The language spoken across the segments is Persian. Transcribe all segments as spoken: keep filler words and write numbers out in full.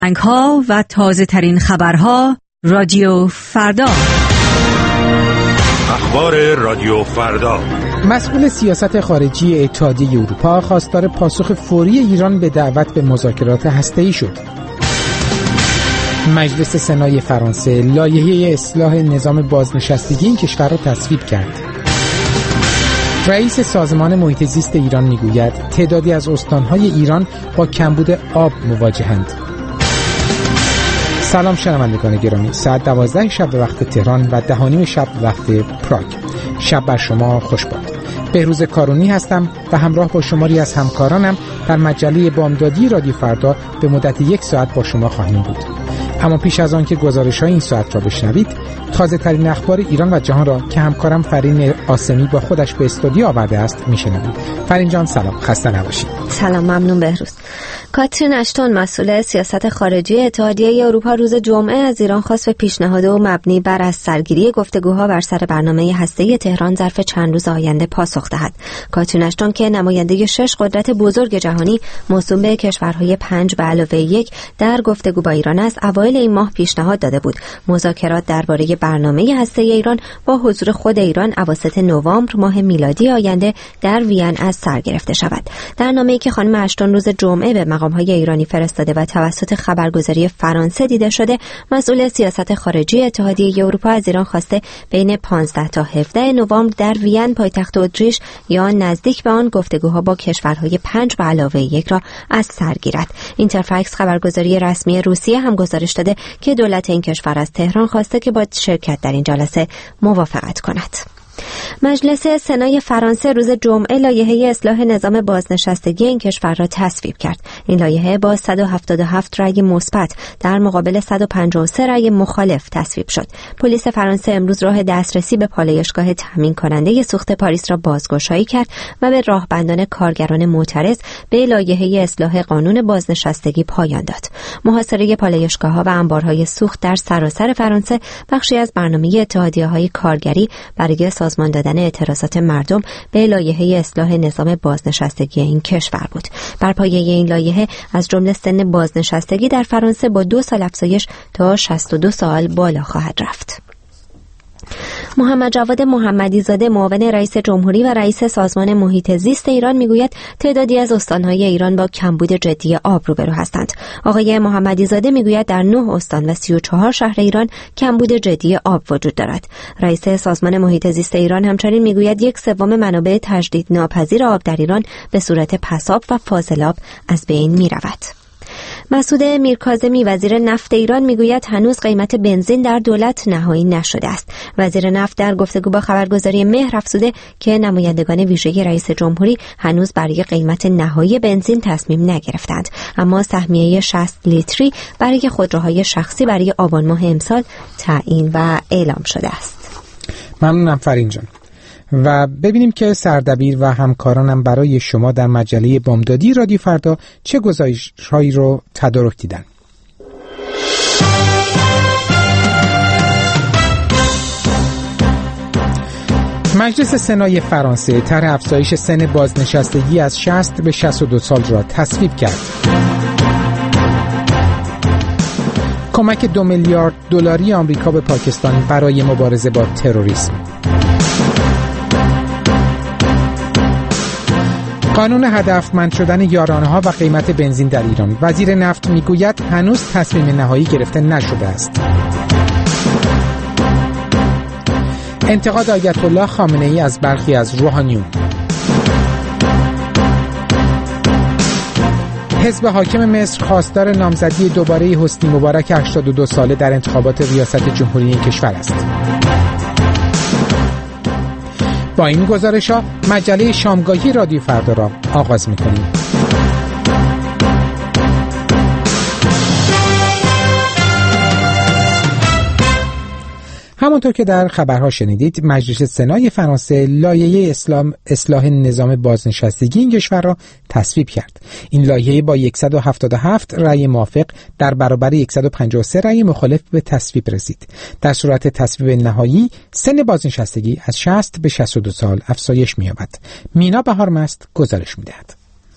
ها و تازه ترین خبرها رادیو فردا. اخبار رادیو فردا. مسئول سیاست خارجی اتحادیه اروپا خواستار پاسخ فوری ایران به دعوت به مذاکرات هسته‌ای شد. مجلس سنای فرانسه لایحه اصلاح نظام بازنشستگی این کشور را تصویب کرد. رئیس سازمان محیط زیست ایران میگوید تعدادی از استانهای ایران با کمبود آب مواجهند. سلام شنوندگان گرامی، ساعت دوازده شب به وقت تهران و ده و نیم شب به وقت پراگ. شب بر شما خوش باد. بهروز کارونی هستم و همراه با شماری از همکارانم در مجله بامدادی رادیو فردا به مدت یک ساعت با شما خواهیم بود. اما پیش از آن که گزارش‌های این ساعت را بشنوید، تازه ترین اخبار ایران و جهان را که همکارم فرین آسمی با خودش به استودیو آورده است میشنوید. فرین جان سلام، خسته نباشید. سلام، ممنون بهروز. کاترین اشتون مسئول سیاست خارجی اتحادیه اروپا روز جمعه از ایران خواست به پیشنهاد و مبنی بر از سرگیری گفتگوها بر سر برنامه هسته‌ای تهران ظرف چند روز آینده پاسخ دهد. کاترین اشتون که نماینده شش قدرت بزرگ جهانی موسوم به کشورهای پنج به علاوه یک در گفتگو با ایران است، اوایل این ماه پیشنهاد داده بود مذاکرات درباره برنامه هسته‌ای ایران با حضور خود ایران اواسط نوامبر ماه میلادی آینده در وین از سر گرفته شود. در نامه‌ای که خانم اشتون روز جمعه به مقام‌های ایرانی فرستاده و توسط خبرگزاری فرانسه دیده شده، مسئول سیاست خارجی اتحادیه اروپا از ایران خواسته بین پانزده تا هفده نوامبر در وین پایتخت اتریش یا نزدیک به آن گفتگوها با کشورهای پنج به علاوه یک را از سر گیرد. اینترفکس خبرگزاری رسمی روسیه هم گزارش داده که دولت این کشور از تهران خواسته که با شرکت در این جلسه موافقت کند. مجلس سنای فرانسه روز جمعه لایحه اصلاح نظام بازنشستگی این کشور را تصویب کرد. این لایحه با صد و هفتاد و هفت رأی مثبت در مقابل صد و پنجاه و سه رأی مخالف تصویب شد. پلیس فرانسه امروز راه دسترسی به پالایشگاه تامین کننده سوخت پاریس را بازگشایی کرد و به راهبندان کارگران معترض به لایحه اصلاح قانون بازنشستگی پایان داد. محاصره پالایشگاه‌ها و انبارهای سوخت در سراسر فرانسه بخشی از برنامه اتحادیه‌های کارگری برای سازمان دادن اعتراضات مردم به لایحه اصلاح نظام بازنشستگی این کشور بود. بر پایه این لایحه از جمله سن بازنشستگی در فرانسه با دو سال افزایش تا شصت و دو سال بالا خواهد رفت. محمد جواد محمدی زاده معاون رئیس جمهوری و رئیس سازمان محیط زیست ایران میگوید تعدادی از استان‌های ایران با کمبود جدی آب روبرو هستند. آقای محمدی زاده میگوید در نه استان و سی و چهار شهر ایران کمبود جدی آب وجود دارد. رئیس سازمان محیط زیست ایران همچنین میگوید یک سوم منابع تجدید ناپذیر آب در ایران به صورت پساب و فاضلاب از بین میرود. مسعود میرکاظمی وزیر نفت ایران میگوید هنوز قیمت بنزین در دولت نهایی نشده است. وزیر نفت در گفتگو با خبرگزاری مهر افزوده که نمایندگان ویژه رئیس جمهوری هنوز برای قیمت نهایی بنزین تصمیم نگرفتند، اما سهمیه شصت لیتری برای خودروهای شخصی برای آبان ماه امسال تعیین و اعلام شده است. ممنونم فرین جان. و ببینیم که سردبیر و همکارانم برای شما در مجله بامدادی رادیو فردا چه گزارش‌هایی رو تدارک دیدن. مجلس سنای فرانسه طرح افزایش سن بازنشستگی از شصت به شصت و دو سال را تصویب کرد. کمک دو میلیارد دلاری آمریکا به پاکستان برای مبارزه با تروریسم. قانون هدفمند شدن یارانه‌ها و قیمت بنزین در ایران. وزیر نفت میگوید هنوز تصمیم نهایی گرفته نشده است. انتقاد آیت الله خامنه‌ای از برخی از روحانیون. حزب حاکم مصر خواستار نامزدی دوباره حسنی مبارک هشتاد و دو ساله در انتخابات ریاست جمهوری این کشور است. با این گزارش‌ها مجله شامگاهی رادیو فردا را آغاز می‌کنیم. همونطور که در خبرها شنیدید، مجلس سنای فرانسه لایحه اسلام اصلاح نظام بازنشستگی این کشور را تصویب کرد. این لایحه با صد و هفتاد و هفت رأی موافق در برابر صد و پنجاه و سه رأی مخالف به تصویب رسید. در صورت تصویب نهایی سن بازنشستگی از شصت به شصت و دو سال افزایش می‌یابد. مینا بهارمست گزارش می‌دهد.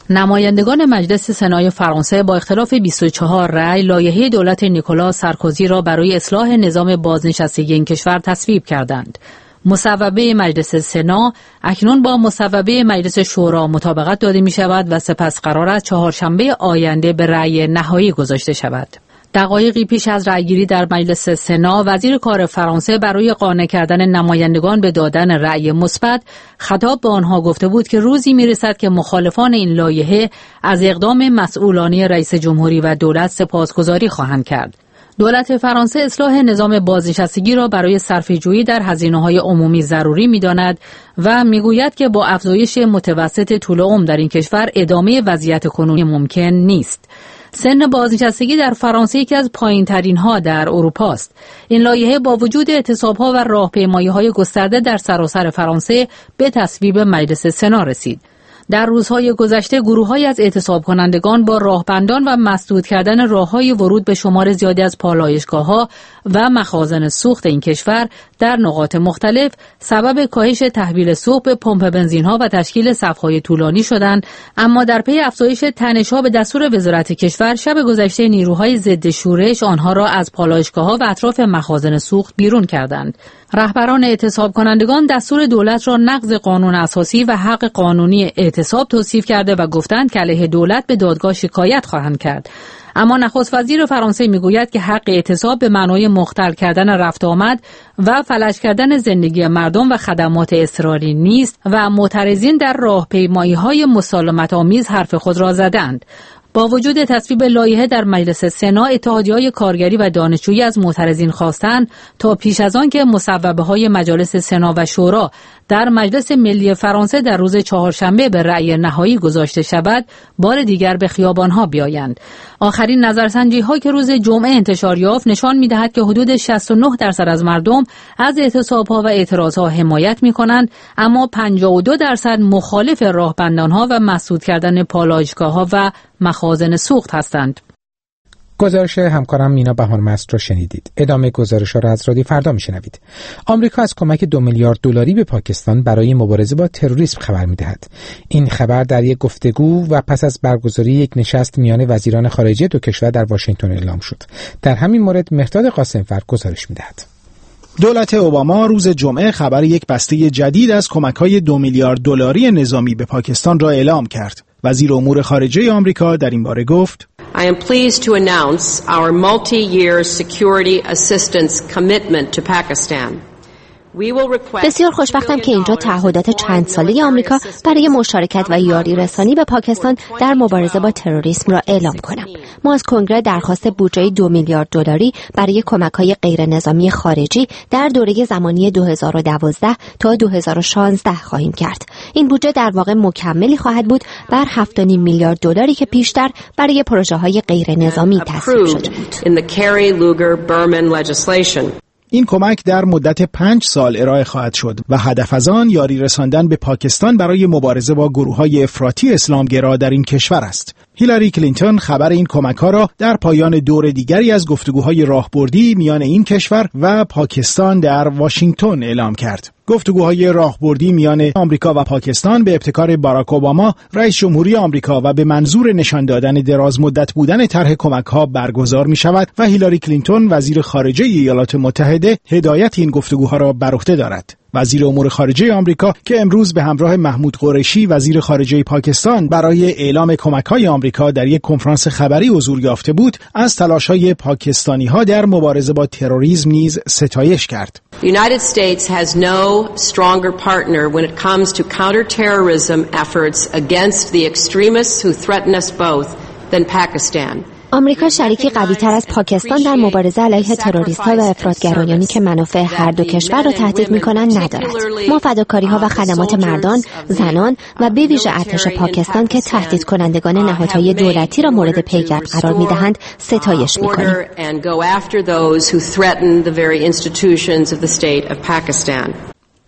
نمایندگان مجلس سنای فرانسه با اختلاف بیست و چهار رأی لایحه دولت نیکولا سارکوزی را برای اصلاح نظام بازنشستگی این کشور تصویب کردند. مصوبه مجلس سنا اکنون با مصوبه مجلس شورا مطابقت داده می شود و سپس قرار است چهارشنبه آینده به رأی نهایی گذاشته شود. دقایقی پیش از رأیگیری در مجلس سنا، وزیر کار فرانسه برای قانع کردن نمایندگان به دادن رأی مثبت خطاب به آنها گفته بود که روزی میرسد که مخالفان این لایحه از اقدام مسئولانه رئیس جمهوری و دولت سپاسگزاری خواهند کرد. دولت فرانسه اصلاح نظام بازنشستگی را برای صرفه‌جویی در هزینه‌های عمومی ضروری می‌داند و می‌گوید که با افزایش متوسط طول عمر در این کشور ادامه وضعیت کنونی ممکن نیست. سن بازنشستگی در فرانسه یکی از پایین‌ترین ها در اروپا است. این لایحه با وجود اعتصاب‌ها و راهپیمایی‌های گسترده در سراسر فرانسه به تصویب مجلس سنا رسید. در روزهای گذشته گروه‌هایی از اعتصاب کنندگان با راهبندان و مسدود کردن راه‌های ورود به شمار زیادی از پالایشگاه‌ها و مخازن سوخت این کشور در نقاط مختلف سبب کاهش تحویل سوخت به پمپ بنزین‌ها و تشکیل صف‌های طولانی شدند، اما در پی افزایش تنش‌ها به دستور وزارت کشور شب گذشته نیروهای ضد شورش آنها را از پالایشگاه‌ها و اطراف مخازن سوخت بیرون کردند. رهبران اعتصاب کنندگان دستور دولت را نقض قانون اساسی و حق قانونی اعتصاب توصیف کرده و گفتند که علیه دولت به دادگاه شکایت خواهند کرد. اما نخست وزیر فرانسه میگوید که حق اعتصاب به معنای مختل کردن رفت آمد و فلج کردن زندگی مردم و خدمات اضطراری نیست و معترضین در راهپیمایی‌های مسالمت آمیز حرف خود را زدند. با وجود تصویب لایحه در مجلس سنا، اتحادیه‌های کارگری و دانشجویی از معترضین خواستند تا پیش از آن که مصوبه‌های مجالس سنا و شورا در مجلس ملی فرانسه در روز چهارشنبه به رأی نهایی گذاشته شود، بار دیگر به خیابان‌ها بیایند. آخرین نظرسنجی‌ها که روز جمعه انتشار یافت نشان می‌دهد که حدود شصت و نه درصد از مردم از اعتصاب‌ها و اعتراض‌ها حمایت می‌کنند، اما پنجاه و دو درصد مخالف راهبندان‌ها و مسدود کردن پالایشگاه‌ها و مخازن سوخت هستند. گزارش همکارم مینا بهارمست را شنیدید. ادامه گزارش‌ها را از رادیو فردا میشنوید. آمریکا از کمک دو میلیارد دلاری به پاکستان برای مبارزه با تروریسم خبر می‌دهد. این خبر در یک گفتگو و پس از برگزاری یک نشست میان وزیران خارجه دو کشور در واشنگتن اعلام شد. در همین مورد مهرداد قاسم‌فر گزارش می‌دهد. دولت اوباما روز جمعه خبر یک بسته جدید از کمک‌های دو میلیارد دلاری نظامی به پاکستان را اعلام کرد. وزیر امور خارجه آمریکا در این باره گفت: I am pleased to announce our multi-year security assistance commitment to Pakistan. بسیار خوشبختم که اینجا تعهدات چند ساله آمریکا برای مشارکت و یاری رسانی به پاکستان در مبارزه با تروریسم را اعلام کنم. ما از کنگره درخواست بودجه دو میلیارد دلاری برای کمک‌های غیر نظامی خارجی در دوره زمانی دو هزار و دوازده تا دو هزار و شانزده خواهیم کرد. این بودجه در واقع مکملی خواهد بود بر هفت و نیم میلیارد دلاری که پیشتر برای پروژه‌های غیر نظامی تصویب شده بود. این کمک در مدت پنج سال ارائه خواهد شد و هدف از آن یاری رساندن به پاکستان برای مبارزه با گروه‌های افراطی اسلامگرا در این کشور است. هیلاری کلینتون خبر این کمک‌ها را در پایان دور دیگری از گفتگوهای راهبردی میان این کشور و پاکستان در واشنگتن اعلام کرد. گفتگوهای راهبردی میان آمریکا و پاکستان به ابتکار باراک اوباما رئیس جمهوری آمریکا و به منظور نشان دادن دراز مدت بودن طرح کمک‌ها برگزار می‌شود و هیلاری کلینتون وزیر خارجه ایالات متحده هدایت این گفتگوها را بر عهده دارد. وزیر امور خارجه آمریکا که امروز به همراه محمود قریشی وزیر خارجه پاکستان برای اعلام کمک‌های آمریکا در یک کنفرانس خبری حضور یافته بود، از تلاش‌های پاکستانی‌ها در مبارزه با تروریسم نیز ستایش کرد. The United States has no stronger partner when it comes to counterterrorism efforts against the extremists who threaten us both than Pakistan. آمریکا شریکی قوی‌تر از پاکستان در مبارزه علیه تروریست‌ها و افراطگرایانی که منافع هر دو کشور را تهدید می‌کنند ندارد. ما فداکاری‌ها و خدمات مردان، زنان و به ویژه ارتش پاکستان که تهدید کنندگان نهادهای دولتی را مورد پیگرد قرار می‌دهند ستایش می‌کنیم.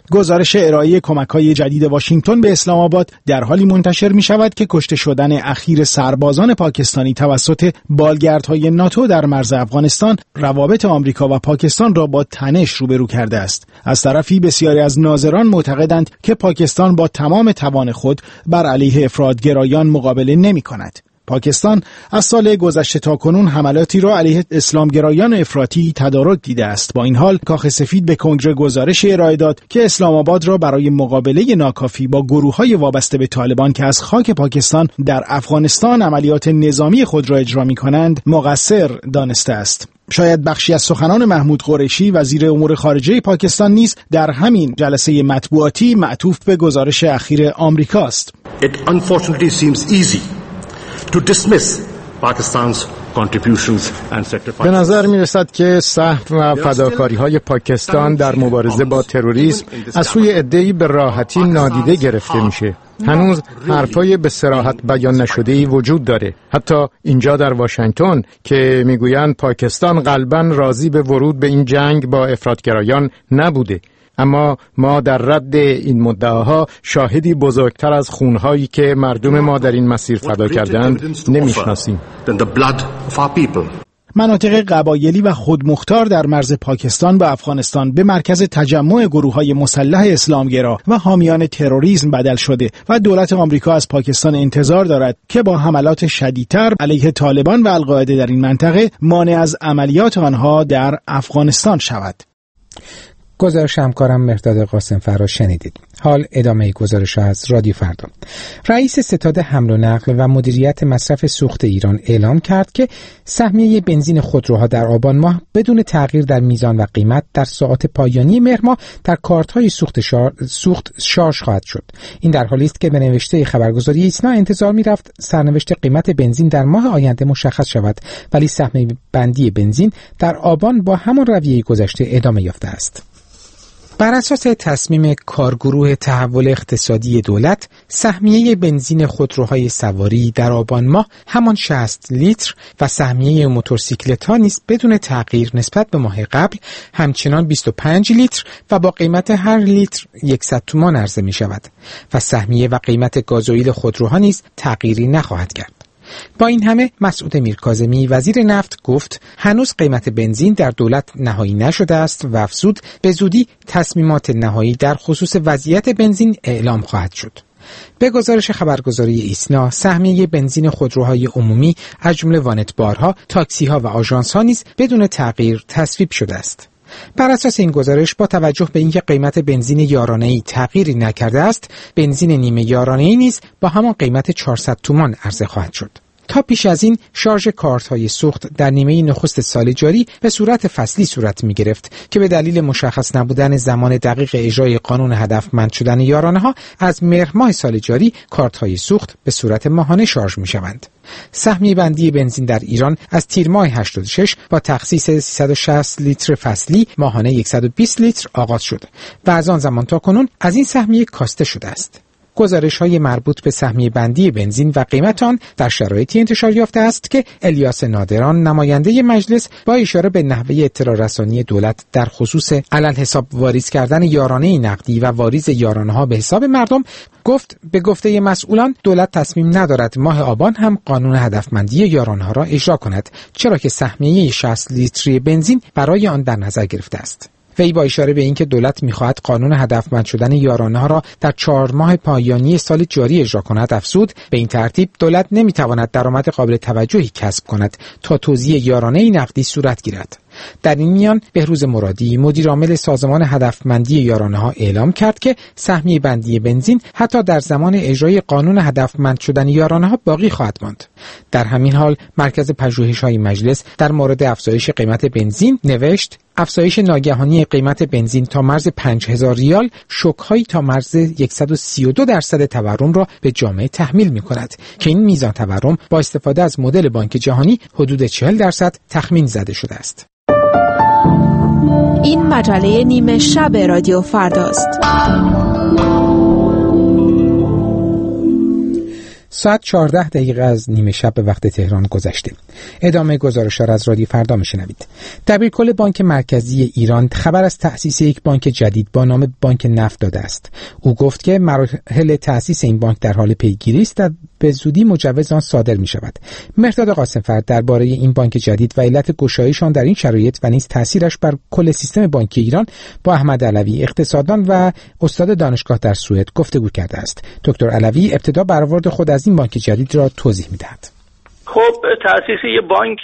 گزارش ارائه کمک‌های جدید واشنگتن به اسلام آباد در حالی منتشر می‌شود که کشته شدن اخیر سربازان پاکستانی توسط بالگردهای ناتو در مرز افغانستان روابط آمریکا و پاکستان را با تنش روبرو کرده است. از طرفی بسیاری از ناظران معتقدند که پاکستان با تمام توان خود بر علیه افراط‌گرایان مقابله نمی‌کند. پاکستان از سال گذشته تا کنون حملاتی را علیه اسلامگرایان افراطی تدارک دیده است. با این حال کاخ سفید به کنگره گزارش ارائه داد که اسلام آباد را برای مقابله ناکافی با گروه‌های وابسته به طالبان که از خاک پاکستان در افغانستان عملیات نظامی خود را اجرا می‌کنند مقصر دانسته است. شاید بخشی از سخنان محمود قریشی وزیر امور خارجه پاکستان نیز در همین جلسه مطبوعاتی معطوف به گزارش اخیر آمریکاست. It unfortunately seems easy to dismiss Pakistan's contributions and sacrifices. به نظر می رسد که سهم و فداکاری های پاکستان در مبارزه با تروریسم از سوی عده‌ای به راحتی نادیده گرفته میشه. هنوز حرفای به صراحت بیان نشده‌ای وجود داره. حتی اینجا در واشنگتن که میگویند پاکستان قلباً راضی به ورود به این جنگ با افراطگرایان نبوده. اما ما در رد این مدعاها شاهدی بزرگتر از خونهایی که مردم ما در این مسیر فدا کردند نمیشناسیم. مناطق قبایلی و خودمختار در مرز پاکستان با افغانستان به مرکز تجمع گروه‌های مسلح اسلامگرا و حامیان تروریسم بدل شده و دولت آمریکا از پاکستان انتظار دارد که با حملات شدیدتر علیه طالبان و القاعده در این منطقه مانع از عملیات آنها در افغانستان شود. گزارش همکارم مرداد قاسم فرا شنیدید. حال ادامه گزارش از رادیو فردا. رئیس ستاد حمل و نقل و مدیریت مصرف سوخت ایران اعلام کرد که سهمیه بنزین خودروها در آبان ماه بدون تغییر در میزان و قیمت در ساعات پایانی مهر ماه در کارت‌های سوخت شار... سوخت شارژ خواهد شد. این در حالی است که به نوشته خبرگزاری ایسنا انتظار می‌رفت سرنوشت قیمت بنزین در ماه آینده مشخص شود، ولی سهمیه بندی بنزین در آبان با همان رویه گذشته ادامه یافته است. بر اساس تصمیم کارگروه تحول اقتصادی دولت، سهمیه بنزین خودروهای سواری در آبان ماه همان شصت لیتر و سهمیه موتورسیکلت‌ها نیز بدون تغییر نسبت به ماه قبل همچنان بیست و پنج لیتر و با قیمت هر لیتر صد تومان عرضه می شود و سهمیه و قیمت گازوئیل خودروها نیز تغییری نخواهد کرد. با این همه مسعود میرکاظمی وزیر نفت گفت هنوز قیمت بنزین در دولت نهایی نشده است و افزود به زودی تصمیمات نهایی در خصوص وضعیت بنزین اعلام خواهد شد. به گزارش خبرگزاری ایسنا، سهمیه بنزین خودروهای عمومی از جمله وانتبارها، تاکسی‌ها و آژانس‌ها نیز بدون تغییر تصویب شده است. بر اساس این گزارش با توجه به اینکه قیمت بنزین یارانه‌ای تغییری نکرده است، بنزین نیمه یارانه‌ای نیز با همان قیمت چهارصد تومان عرضه خواهد شد. تا پیش از این شارژ کارت‌های سوخت در نیمه نخست سال جاری به صورت فصلی صورت می‌گرفت که به دلیل مشخص نبودن زمان دقیق اجرای قانون هدفمند شدن یارانه‌ها از مهر ماه سال جاری کارت‌های سوخت به صورت ماهانه شارژ می‌شوند. سهمیه بندی بنزین در ایران از تیر ماه هشتاد و شش با تخصیص سیصد و شصت لیتر فصلی ماهانه صد و بیست لیتر آغاز شد و از آن زمان تا کنون از این سهمیه کاسته شده است. گزارش‌های مربوط به سهمیه بندی بنزین و قیمت آن در شرایطی انتشار یافته است که الیاس نادران نماینده مجلس با اشاره به نحوه اطلاع رسانی دولت در خصوص علل حساب واریز کردن یارانه نقدی و واریز یارانه‌ها به حساب مردم گفت به گفته مسئولان دولت تصمیم ندارد ماه آبان هم قانون هدفمندی یارانه‌ها را اجرا کند، چرا که سهمیه شصت لیتری بنزین برای آن در نظر گرفته است. وی با اشاره به اینکه دولت می‌خواهد قانون هدفمند شدن یارانه‌ها را در چهار ماه پایانی سال جاری اجرا کند افزود به این ترتیب دولت نمی‌تواند درآمد قابل توجهی کسب کند تا توزیع یارانه نقدی صورت گیرد. در این میان بهروز مرادی مدیر عامل سازمان هدفمندی یارانه‌ها اعلام کرد که سهمیه بندی بنزین حتی در زمان اجرای قانون هدفمند شدن یارانه‌ها باقی خواهد ماند. در همین حال مرکز پژوهش‌های مجلس در مورد افزایش قیمت بنزین نوشت افزایش ناگهانی قیمت بنزین تا مرز پنج هزار ریال شوک‌هایی تا مرز صد و سی و دو درصد تورم را به جامعه تحمیل می‌کند که این میزان تورم با استفاده از مدل بانک جهانی حدود چهل درصد تخمین زده شده است. این مجله نیمه شب رادیو فرداست. ساعت چهارده دقیقه از نیمه شب به وقت تهران گذشته. ادامه گزارش را از رادیو فردا میشنوید. دبیرکل بانک مرکزی ایران خبر از تأسیس یک بانک جدید با نام بانک نفت داده است. او گفت که مراحل تأسیس این بانک در حال پیگیری است و به زودی مجوز آن صادر می شود. مهرداد قاسم‌فر درباره این بانک جدید و علت گشایش آن در این شرایط و نیز تأثیرش بر کل سیستم بانکی ایران با احمد علوی اقتصاددان و استاد دانشگاه در سوئد گفتگو کرده است. دکتر علوی ابتدا برآورد خود از این بانک جدید را توضیح می‌دهد. خب تأسیس یه بانک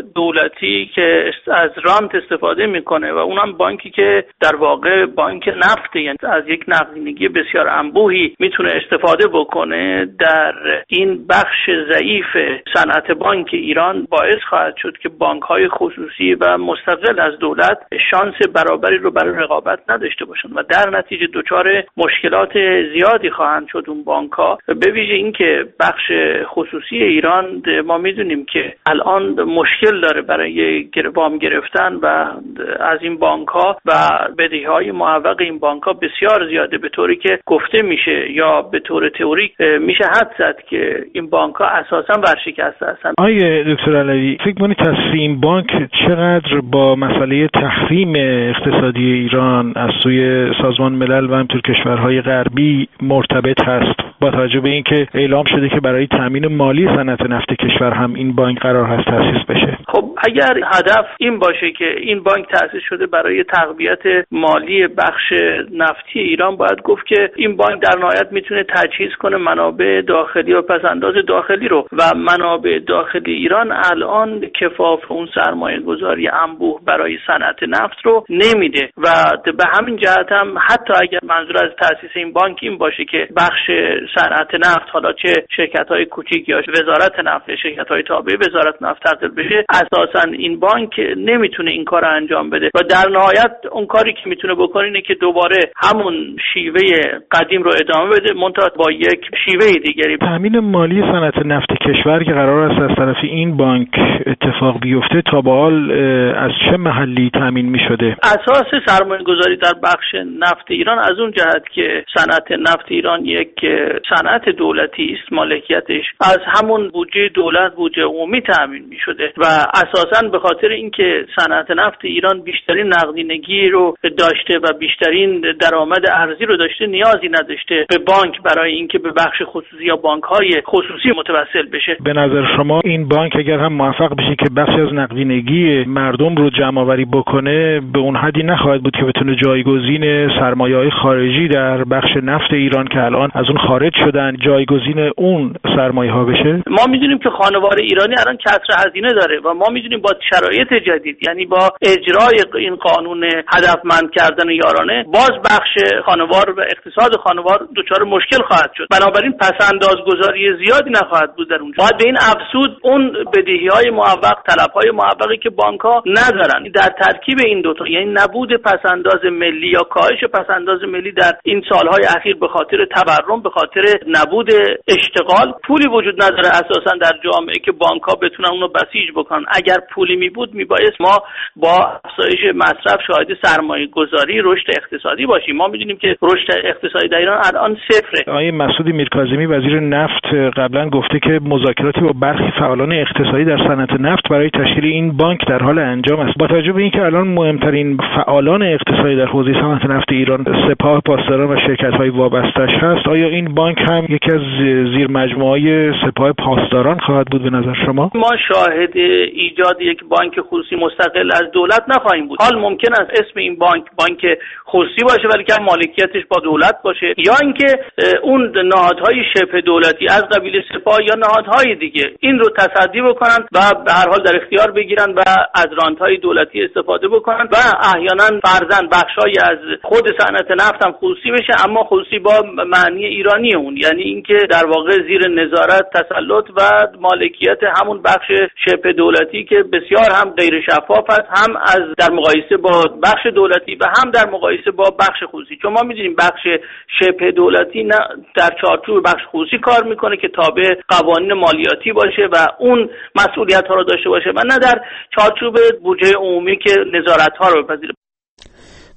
دولتی که از رانت استفاده میکنه و اونم بانکی که در واقع بانک نفته، یعنی از یک نقدینگی بسیار انبوهی میتونه استفاده بکنه، در این بخش ضعیف صنعت بانک ایران باعث خواهد شد که بانک‌های خصوصی و مستقل از دولت شانس برابری رو برای رقابت نداشته باشن و در نتیجه دچار مشکلات زیادی خواهند شد اون بانک‌ها، به ویژه اینکه بخش خصوصی ایران ما میدونیم که الان مشکل داره برای وام گرفتن و از این بانک ها و بدهی های معوق این بانک ها بسیار زیاده، به طوری که گفته میشه یا به طور تئوریک میشه حد زد که این بانک ها اساسا ورشکسته هستن. آقای دکتر علوی، فکر کنید تأسیس این بانک چقدر با مسئله تحریم اقتصادی ایران از سوی سازمان ملل و همینطور کشورهای غربی مرتبط هست، با توجه به اینکه اعلام شده که برای تامین مالی صنعت نفت کشور هم این بانک قرار هست تأسیس بشه؟ خب اگر هدف این باشه که این بانک تأسیس شده برای تقویت مالی بخش نفتی ایران، باید گفت که این بانک در نهایت میتونه تجهیز کنه منابع داخلی و پسنداز داخلی رو و منابع داخلی ایران الان کفاف اون سرمایه گذاری انبوه برای صنعت نفت رو نمیده و به همین جهت هم حتی اگر منظور از تأسیس این بانک این باشه که بخش صنعت نفت، حالا چه شرکت‌های کوچیک یا وزارت نفت، شرکت‌های تابع وزارت نفت تبدیل بشه، اساساً این بانک نمیتونه این کار رو انجام بده و در نهایت اون کاری که میتونه بکنه اینه که دوباره همون شیوه قدیم رو ادامه بده، منتها با یک شیوه دیگری. تامین مالی صنعت نفت کشور که قرار است از طرف این بانک اتفاق بیفته، تا به حال از چه محلی تامین میشده؟ اساس سرمایه‌گذاری در بخش نفت ایران از اون جهت که صنعت نفت ایران یک صنعت دولتی است، مالکیتش از همون بودجه دولت، بودجه عمومی تامین می‌شده و اساساً به خاطر اینکه صنعت نفت ایران بیشترین نقدینگی رو داشته و بیشترین درآمد ارزی رو داشته، نیازی نداشته به بانک برای اینکه به بخش خصوصی یا بانک‌های خصوصی متوسل بشه. به نظر شما این بانک اگر هم موفق بشه که بخشی از نقدینگی مردم رو جمع‌آوری بکنه، به اون حدی نخواهد بود که بتونه جایگزین سرمایه‌های خارجی در بخش نفت ایران که الان از اون خارج شدن، جایگزین اون سرمایه‌ها بشه؟ ما می‌دونیم که خانوار ایرانی الان کسر هزینه داره و ما می‌دونیم با شرایط جدید، یعنی با اجرای این قانون هدفمند کردن یارانه، باز بخش خانوار و اقتصاد خانوار دچار مشکل خواهد شد. بنابراین پس‌اندازگذاری زیادی نخواهد بود در اونجا. باید به این افزود اون بدهی‌های معوق، طلب‌های معوقی که بانک‌ها ندارن. در ترکیب این دو تا، یعنی نبود پس‌انداز ملی یا کاهش پس‌انداز ملی در این سال‌های اخیر به خاطر تورم، به خاطر نبود اشتغال، پولی وجود نداره اساساً در جامعه که بانک‌ها بتونن اونو بسیج بکنن. اگر پولی می بود میبایست ما با افزایش مصرف شاهد سرمایه گذاری، رشد اقتصادی باشیم. ما میدونیم که رشد اقتصادی در ایران الان صفره. آقای مسعود میرکاظمی وزیر نفت قبلا گفته که مذاکراتی با برخی فعالان اقتصادی در صنعت نفت برای تشکیل این بانک در حال انجام است. با توجه به اینکه الان مهمترین فعالان اقتصادی در حوزه صنعت نفت ایران سپاه پاسداران و شرکت‌های وابسته‌اش هست، آیا این بانک هم یکی از زیر مجموعه‌های سپاه پاسداران خواهد بود به نظر شما؟ ما شاهد ایجاد یک بانک خصوصی مستقل از دولت نخواهیم بود. حال ممکن است اسم این بانک بانک خصوصی باشه ولی که مالکیتش با دولت باشه، یا اینکه اون نهادهای شبه دولتی از قبیل سپاه یا نهادهای دیگه این رو تصدی بکنن و به هر حال در اختیار بگیرن و از رانت‌های دولتی استفاده بکنن و احیانا فرضاً بخشای از خود صنعت نفت هم خصوصی بشه، اما خصوصی با معنی ایرانی اون، یعنی اینکه در واقع زیر نظارت، تسلط و مالکیت همون بخش شبه دولتی که بسیار هم غیر شفاف است، هم از در مقایسه با بخش دولتی و هم در مقایسه با بخش خصوصی. چون ما می‌دونیم بخش شبه دولتی نه در چارچوب بخش خصوصی کار میکنه که تابع قوانین مالیاتی باشه و اون مسئولیت‌ها رو داشته باشه و نه در چارچوب بودجه عمومی که نظارت‌ها رو بپذیره.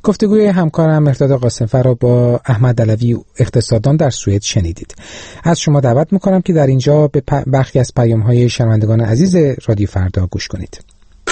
گفتگوی همکارم مهرداد قاسم‌فر را با احمد علوی اقتصاددان در سوئد شنیدید. از شما دعوت میکنم که در اینجا به برخی از پیام‌های شنوندگان عزیز رادیو فردا گوش کنید.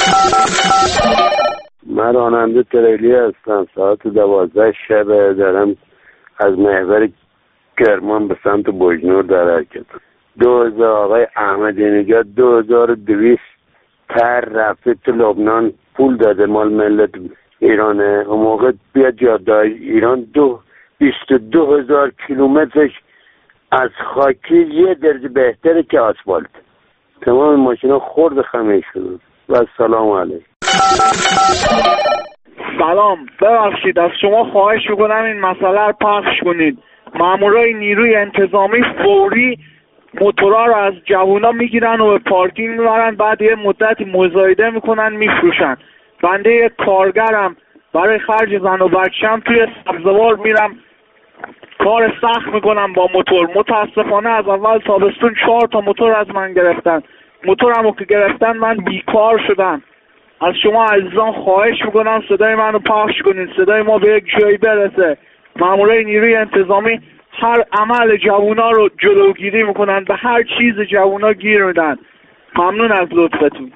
من راننده تریلی هستم. ساعت دوازده شب دارم از محور کرمان به سمت بوجنور در حرکت. دو هزار آقای احمدی نژاد دو هزار و دویست تر رفته تو لبنان پول داده مال ملت ایرانه. اون موقع بیاد جاده ایران دو بیست و دو هزار کیلومترش از خاکی یه درجه بهتره که آسفالت. تمام ماشینا خورد خمیش شدن. و سلام علیکم. سلام، ببخشید از شما خواهش میکنم این مسئله رو پخش کنید. مامورای نیروی انتظامی فوری موتورا رو از جوونا میگیرن و به پارکینگ میبرن، بعد یه مدتی مزایده میکنن میفروشن. بنده یه کارگرم، برای خرج زن و بچه‌م توی سبزوار میرم کار سخت میکنم با موتور. متاسفانه از اول تابستون چهار تا موتور از من گرفتن. موتورمو که گرفتن من بیکار شدم. از شما عزیزان خواهش میکنم صدای منو پخش کنین، صدای ما به یک جایی برسه. مامورای نیروی انتظامی هر عمل جوونا رو جلوگیری میکنن، به هر چیز جوونا گیر میدن. ممنون از لطفتون.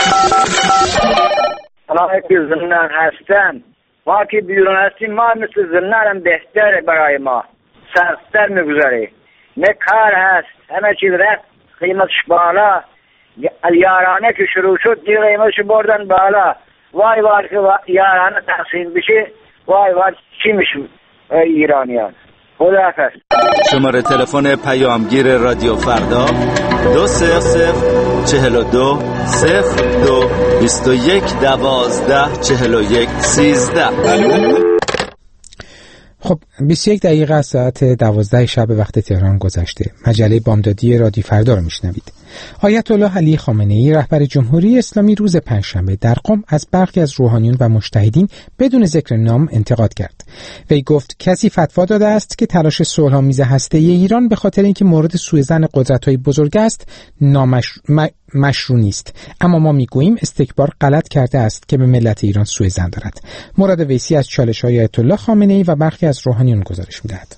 حالا که زنان هستن، ما که بیرون هستیم ما مثل زنان هم بهتره برای ما، سخت‌تر میگذاره. نه کار هست، همه چیز رفت قیمتش بالا. یارانه که شروع شد دیگه قیمتش بردن بالا. وای وای که یارانه تقسیم بشه، وای وای چی میشه ایرانیان. خداحافظ. شماره تلفن پیامگیر رادیو فردا دو صفر صفر چهل و دو صفر دو بیست و یک دوازده چهل و یک سیزده. خب بیست و یک دقیقه از ساعت دوازده شب وقت تهران گذشته. مجله بامدادی رادیو فردا رو میشنوید. آیت الله علی خامنه‌ای رهبر جمهوری اسلامی روز پنجشنبه در قم از برخی از روحانیون و مجتهدین بدون ذکر نام انتقاد کرد. وی گفت کسی فتوا داده است که تلاش صلح‌آمیز هسته‌ای ایران به خاطر اینکه مورد سوءظن قدرت‌های بزرگ است نامشروع نیست، اما ما میگوییم استکبار غلط کرده است که به ملت ایران سوءظن دارد. مراد ویسی از چالش‌های آیت الله خامنه‌ای و برخی از روحانیون گزارش می‌دهد.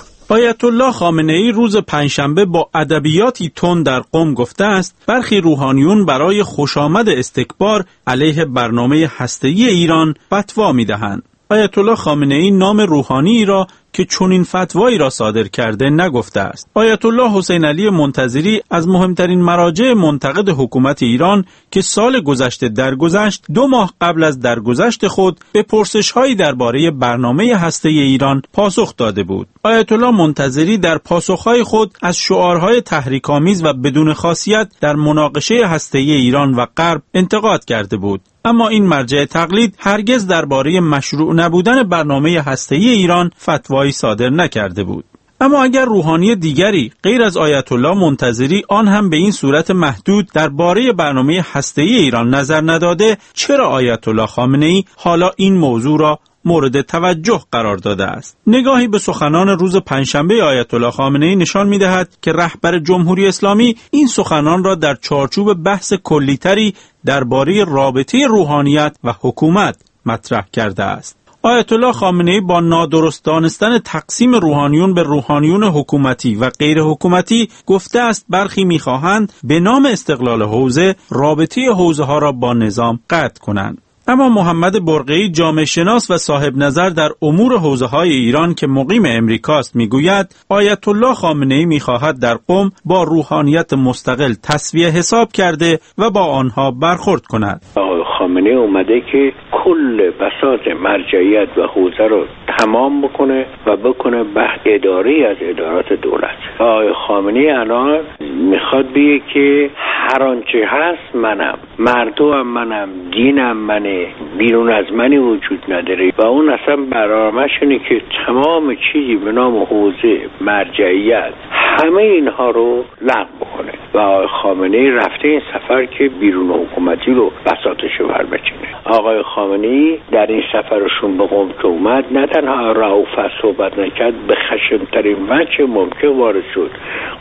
آیت الله خامنه‌ای روز پنجشنبه با ادبیاتی تند در قم گفته است برخی روحانیون برای خوشامد استکبار علیه برنامه هسته‌ای ایران فتوا می‌دهند. آیت الله خامنه‌ای نام روحانی را که چنین فتوایی را صادر کرده نگفته است. آیت الله حسین علی منتظری از مهمترین مراجع منتقد حکومت ایران که سال گذشته درگذشت دو ماه قبل از درگذشت خود به پرسش‌هایی درباره برنامه هسته‌ای ایران پاسخ داده بود. آیت الله منتظری در پاسخ‌های خود از شعارهای تحریک‌آمیز و بدون خاصیت در مناقشه هسته‌ای ایران و غرب انتقاد کرده بود. اما این مرجع تقلید هرگز درباره مشروع نبودن برنامه هسته‌ای ایران فتوایی صادر نکرده بود. اما اگر روحانی دیگری غیر از آیت الله منتظری آن هم به این صورت محدود درباره برنامه هسته‌ای ایران نظر نداده، چرا آیت الله خامنه‌ای حالا این موضوع را مورد توجه قرار داده است؟ نگاهی به سخنان روز پنجشنبه آیت الله خامنه‌ای نشان می‌دهد که رهبر جمهوری اسلامی این سخنان را در چارچوب بحث کلی‌تری درباره رابطه روحانیت و حکومت مطرح کرده است. آیت الله خامنه‌ای با نادرست دانستن تقسیم روحانیون به روحانیون حکومتی و غیر حکومتی گفته است برخی می‌خواهند به نام استقلال حوزه رابطه حوزه ها را با نظام قطع کنند. اما محمد برقعی جامعه شناس و صاحب نظر در امور حوزه‌های ایران که مقیم امریکاست میگوید آیت الله خامنه‌ای می‌خواهد در قم با روحانیت مستقل تسویه حساب کرده و با آنها برخورد کند. آقای خامنه‌ای اومده که کل بساط مرجعیت و حوزه رو تمام بکنه و بکنه بحث اداری از ادارات دولت. آقای خامنه‌ای الان میخواد بگه که هر آنچه هست منم، مردم منم، دینم منه، بیرون از منی وجود نداره و اون اصلا برنامه‌ش اینه که تمام چیزی به نام حوزه، مرجعیت، همه اینها رو لغو بکنه و آقای خامنه‌ای رفته این سفر که بیرون حکومتی رو بساطش رو بربچینه. آقای خامنه‌ای در این سفرشون به قم که اومد نه تنها رؤوف صحبت نکرد، به خشن‌ترین وجه ممکن وارد شد.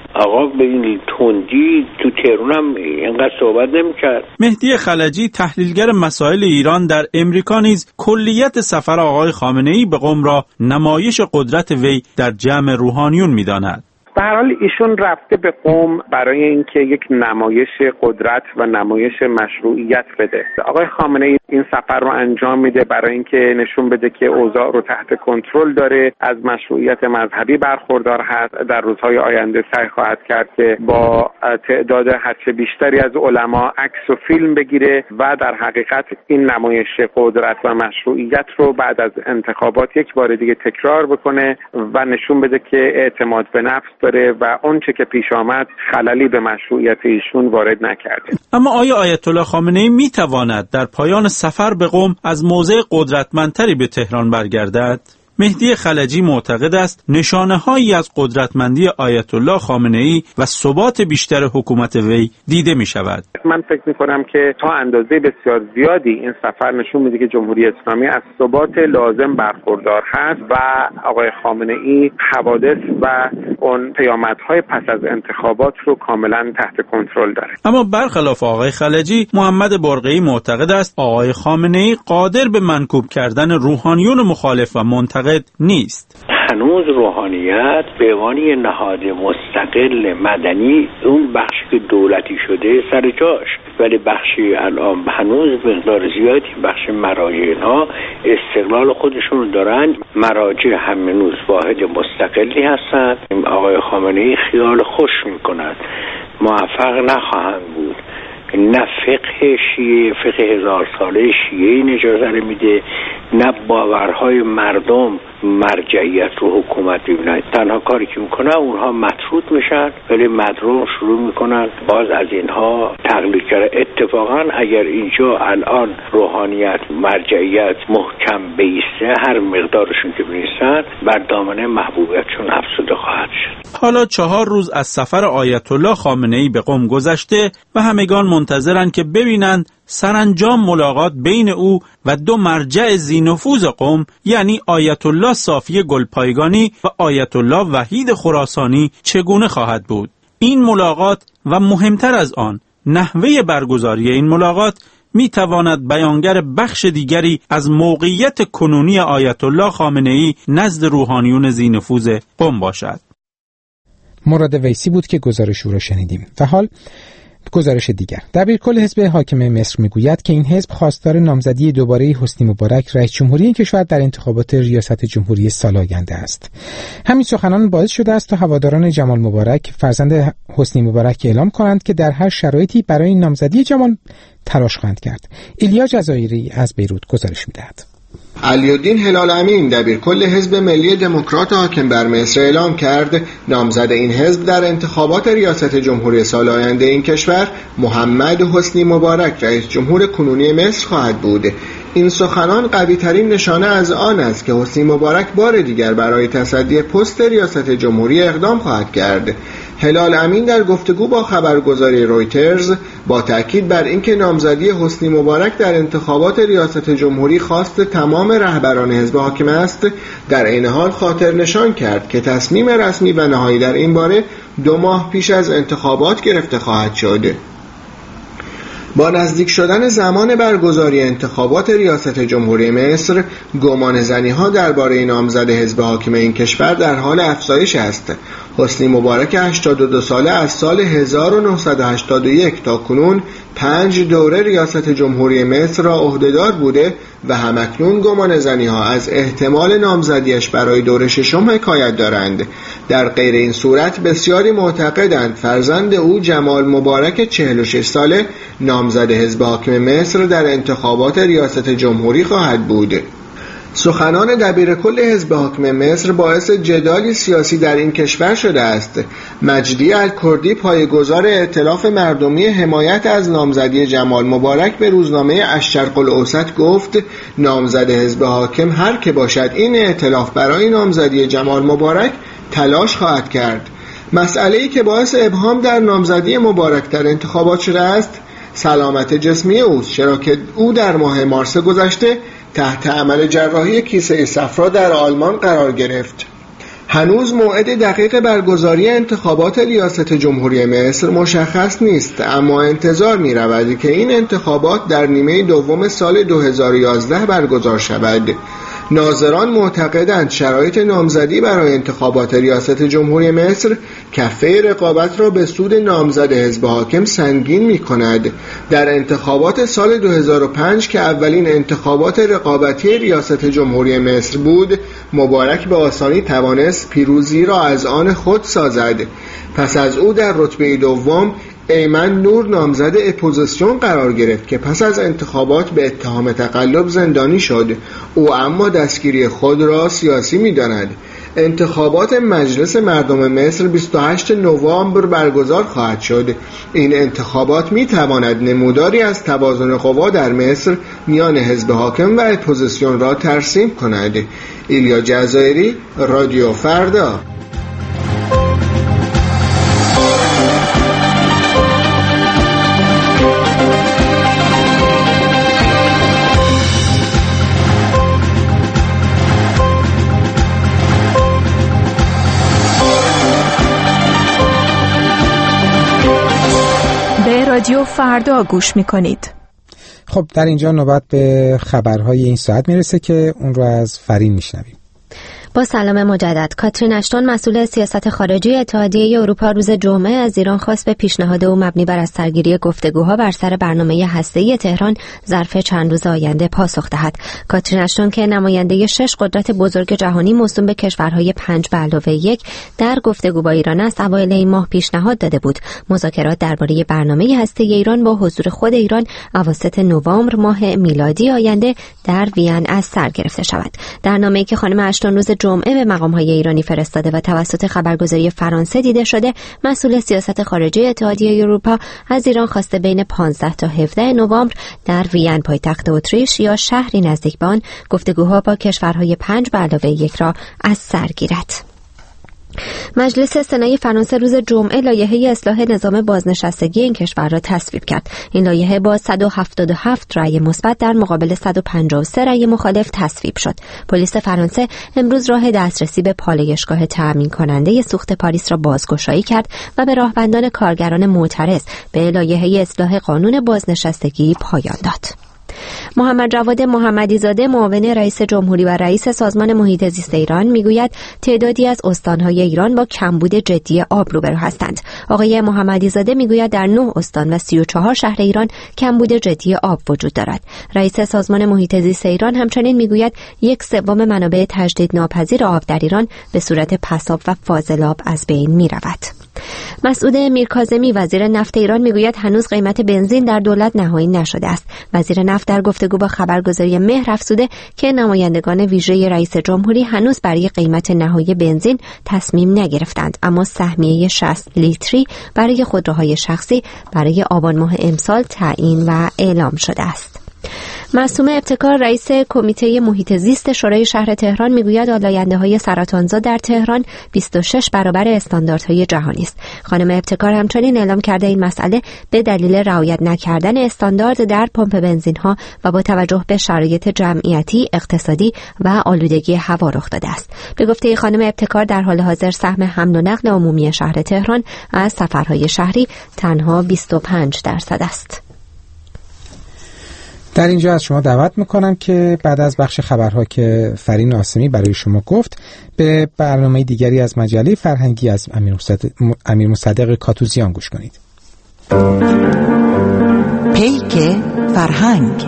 آقا به این تندی تو تهران هم اینقدر صحبت نمی‌کرد. مهدی خلجی تحلیلگر مسائل ایران در امریکا نیز کلیت سفر آقای خامنه‌ای به قم را نمایش قدرت وی در جمع روحانیون می‌داند. به هر حال ایشون رفته به قم برای اینکه یک نمایش قدرت و نمایش مشروعیت بده. آقای خامنه‌ای این سفر رو انجام میده برای اینکه نشون بده که اوضاع رو تحت کنترل داره، از مشروعیت مذهبی برخوردار هست. در روزهای آینده سعی خواهد کرد که با تعداد هرچه بیشتری از علما عکس و فیلم بگیره و در حقیقت این نمایش قدرت و مشروعیت رو بعد از انتخابات یک بار دیگه تکرار بکنه و نشون بده که اعتماد به نفس داره و اون چه که پیش آمد خللی به مشروعیت ایشون وارد نکرده. اما آیا آیت الله خامنه‌ای میتواند در پایان سفر به قم از موضع قدرتمندتری به تهران برگردد؟ مهدی خلجی معتقد است نشانه‌هایی از قدرتمندی آیت الله خامنه‌ای و ثبات بیشتر حکومت وی دیده می‌شود. من فکر می‌کنم که تا اندازه بسیار زیادی این سفر نشون میده که جمهوری اسلامی از ثبات لازم برخوردار هست و آقای خامنه‌ای حوادث و اون پیامدهای پس از انتخابات رو کاملا تحت کنترل داره. اما برخلاف آقای خلجی، محمد برقعی معتقد است آقای خامنه‌ای قادر به منکوب کردن روحانیون مخالف و منتقد نیست. هنوز روحانیت به عنوان نهاد مستقل مدنی اون بخشی که دولتی شده سر جاش، ولی بخشی الان هنوز مقدار زیادی بخش مراجع اینها استقلال خودشون دارن. مراجع هم هنوز واحد مستقلی هستند. آقای خامنه‌ای خیال خوش میکند موفق نخواهند بود. نه فقه شیعه، فقه هزار ساله شیعه این اجازه میده، نه باورهای مردم مرجعیت رو حکومت ببینن. تنها کاری که میکنن اونها مطرود میشن، ولی مردم شروع میکنن باز از اینها تقلید کردن. اتفاقا اگر اینجا الان روحانیت مرجعیت محکم بیسته، هر مقدارشون که بریسن بر دامنه محبوبیتشون افزوده خواهد شد. حالا چهار روز از سفر آیت الله خامنه‌ای به قم گذشته و همگان منتظرند که ببینند سرانجام ملاقات بین او و دو مرجع ذی‌نفوذ قم، یعنی آیت الله صافی گلپایگانی و آیت الله وحید خراسانی چگونه خواهد بود. این ملاقات و مهمتر از آن نحوه برگزاری این ملاقات می تواند بیانگر بخش دیگری از موقعیت کنونی آیت الله خامنه‌ای نزد روحانیون ذی‌نفوذ قم باشد. مراد ویسی بود که گزارش او را شنیدیم. و حال گزارش دیگر. دبیرکل حزب حاکم مصر میگوید که این حزب خواستار نامزدی دوباره حسنی مبارک رئیس جمهوری این کشور در انتخابات ریاست جمهوری سال آینده است. همین سخنان باعث شده است تا هواداران جمال مبارک فرزند حسنی مبارک اعلام کنند که در هر شرایطی برای نامزدی جمال تلاش خواهند کرد. ایلیا جزایری از بیروت گزارش می‌دهد. علی‌الدین هلال امین دبیرکل حزب ملی دموکرات حاکم بر مصر اعلام کرد نامزد این حزب در انتخابات ریاست جمهوری سال آینده این کشور محمد حسنی مبارک رئیس جمهور کنونی مصر خواهد بود. این سخنان قوی ترین نشانه از آن است که حسنی مبارک بار دیگر برای تصدی پست ریاست جمهوری اقدام خواهد کرد. هلال امین در گفتگو با خبرگزاری رویترز با تاکید بر اینکه نامزدی حسنی مبارک در انتخابات ریاست جمهوری خواست تمام رهبران حزب حاکم است، در عین حال خاطر نشان کرد که تصمیم رسمی و نهایی در این باره دو ماه پیش از انتخابات گرفته خواهد شد. با نزدیک شدن زمان برگزاری انتخابات ریاست جمهوری مصر، گمان زنی ها درباره نامزد حزب حاکم این کشور در حال افزایش است. حسنی مبارک هشتاد و دو ساله از سال هزار و نهصد و هشتاد و یک تا کنون پنج دوره ریاست جمهوری مصر را عهدهدار بوده و همکنون گمان زنی ها از احتمال نامزدیش برای دوره ششم حکایت دارند. در غیر این صورت بسیاری معتقدند فرزند او جمال مبارک چهل و شش ساله نامزد حزب حاکم مصر در انتخابات ریاست جمهوری خواهد بود. سخنان دبیرکل حزب حاکم مصر باعث جدالی سیاسی در این کشور شده است. مجدی الکردی پایه‌گذار ائتلاف مردمی حمایت از نامزدی جمال مبارک به روزنامه الشرق الاوسط گفت نامزد حزب حاکم هر که باشد این ائتلاف برای نامزدی جمال مبارک تلاش خواهد کرد. مسئله‌ای که باعث ابهام در نامزدی مبارک در انتخابات شده است سلامت جسمی اوست، چرا که او در ماه مارس گذشته تحت عمل جراحی کیسه صفرا در آلمان قرار گرفت. هنوز موعد دقیق برگزاری انتخابات ریاست جمهوری مصر مشخص نیست، اما انتظار می رود که این انتخابات در نیمه دوم سال دو هزار و یازده برگزار شود. ناظران معتقدند شرایط نامزدی برای انتخابات ریاست جمهوری مصر کفه رقابت را به سود نامزد حزب حاکم سنگین می کند. در انتخابات سال دو هزار و پنج که اولین انتخابات رقابتی ریاست جمهوری مصر بود، مبارک به آسانی توانست پیروزی را از آن خود سازد. پس از او در رتبه دوم ایمن نور نامزد اپوزیسیون قرار گرفت که پس از انتخابات به اتهام تقلب زندانی شد. او اما دستگیری خود را سیاسی می‌داند. انتخابات مجلس مردم مصر بیست و هشتم نوامبر برگزار خواهد شد. این انتخابات می‌تواند نموداری از توازن قوا در مصر میان حزب حاکم و اپوزیسیون را ترسیم کند. ایلیا جزایری، رادیو فردا. رادیو فردا گوش میکنید. خب در اینجا نوبت به خبرهای این ساعت میرسه که اون رو از فرین میشنویم. با سلام مجدد. کاترین اشتون مسئول سیاست خارجی اتحادیه اروپا روز جمعه از ایران خواست به پیشنهاد او مبنی بر از سرگیری گفتگوها بر سر برنامه هسته‌ای تهران ظرف چند روز آینده پاسخ دهد. کاترین اشتون که نماینده شش قدرت بزرگ جهانی موسوم به کشورهای پنج به علاوه یک در گفتگو با ایران است، اوایل این ماه پیشنهاد داده بود مذاکرات درباره برنامه هسته‌ای ایران با حضور خود ایران اواسط نوامبر ماه میلادی آینده در وین از سر گرفته شود. در نامه‌ای که خانم اشتون روز جمعه به مقام‌های ایرانی فرستاده و توسط خبرگزاری فرانسه دیده شده، مسئول سیاست خارجی اتحادیه اروپا از ایران خواسته بین پانزده تا هفده نوامبر در وین پایتخت اتریش یا شهری نزدیک به آن گفتگوها با کشورهای پنج به علاوه یک را از سر گیرد. مجلس سنای فرانسه روز جمعه لایحه اصلاح نظام بازنشستگی این کشور را تصویب کرد. این لایحه با صد و هفتاد و هفت رأی مثبت در مقابل صد و پنجاه و سه رأی مخالف تصویب شد. پلیس فرانسه امروز راه دسترسی به پالایشگاه تأمین کننده سوخت پاریس را بازگشایی کرد و به راهبندان کارگران معترض به لایحه اصلاح قانون بازنشستگی پایان داد. محمد جواد محمدی زاده معاون رئیس جمهوری و رئیس سازمان محیط زیست ایران میگوید تعدادی از استانهای ایران با کمبود جدی آب روبرو هستند. آقای محمدی زاده میگوید در نه استان و سی و چهار شهر ایران کمبود جدی آب وجود دارد. رئیس سازمان محیط زیست ایران همچنین میگوید یک سوم منابع تجدید ناپذیر آب در ایران به صورت پساب و فاضلاب از بین میرود. مسعود میرکاظمی وزیر نفت ایران میگوید هنوز قیمت بنزین در دولت نهایی نشده است. وزیر نفت در گفتگو با خبرگزاری مهر افزوده که نمایندگان ویژه رئیس جمهوری هنوز برای قیمت نهایی بنزین تصمیم نگرفتند، اما سهمیه شصت لیتری برای خودروهای شخصی برای آبان ماه امسال تعیین و اعلام شده است. معصوم ابتکار رئیس کمیته محیط زیست شورای شهر تهران میگوید آلاینده‌های سرطانزا در تهران بیست و شش برابر استانداردهای جهانی است. خانم ابتکار همچنین اعلام کرده این مسئله به دلیل رعایت نکردن استاندارد در پمپ بنزین‌ها و با توجه به شرایط جمعیتی، اقتصادی و آلودگی هوا رخ داده است. به گفته خانم ابتکار در حال حاضر سهم حمل و نقل عمومی شهر تهران از سفرهای شهری تنها بیست و پنج درصد است. در اینجا از شما دعوت میکنم که بعد از بخش خبرها که فرین آسمی برای شما گفت به برنامه دیگری از مجله فرهنگی از امیر مصدق, امیر مصدق کاتوزیان گوش کنید. پیک فرهنگ.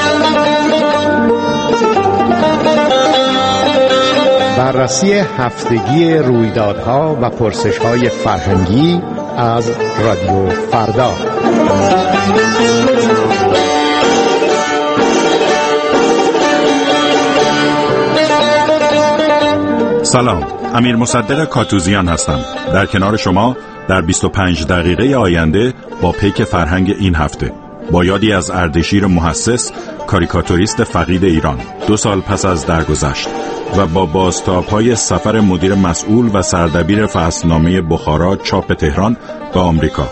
بررسی هفتگی رویدادها و پرسش‌های فرهنگی از رادیو فردا. سلام، امیر مصدق کاتوزیان هستم. در کنار شما در بیست و پنج دقیقه آینده با پیک فرهنگ این هفته، با یادی از اردشیر محسس، کاریکاتوریست فقید ایران، دو سال پس از درگذشت، و با بازتاب‌های سفر مدیر مسئول و سردبیر فصلنامه بخارا چاپ تهران به آمریکا.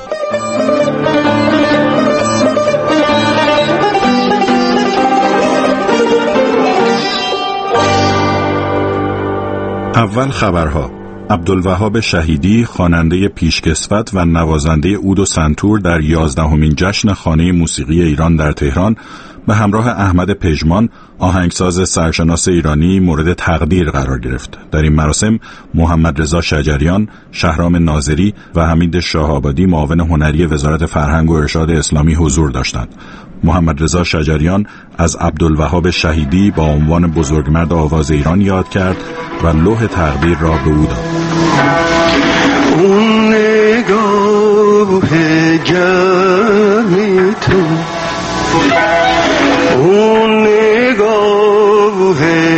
اول خبرها. عبدالوهاب شهیدی خواننده پیشکسوت و نوازنده عود و سنتور در یازدهمین جشن خانه موسیقی ایران در تهران به همراه احمد پژمان آهنگساز سرشناس ایرانی مورد تقدیر قرار گرفت. در این مراسم محمد رضا شجریان، شهرام ناظری و حمید شاه‌آبادی معاون هنری وزارت فرهنگ و ارشاد اسلامی حضور داشتند. محمد رضا شجریان از عبدالوهاب شهیدی با عنوان بزرگمرد آواز ایران یاد کرد و لوح تقدیر را به او داد. اون نگاه گرمی تو، اون نگاه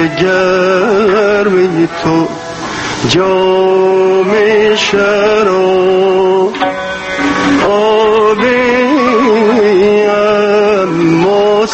گرمی تو، جام شراب آبی اما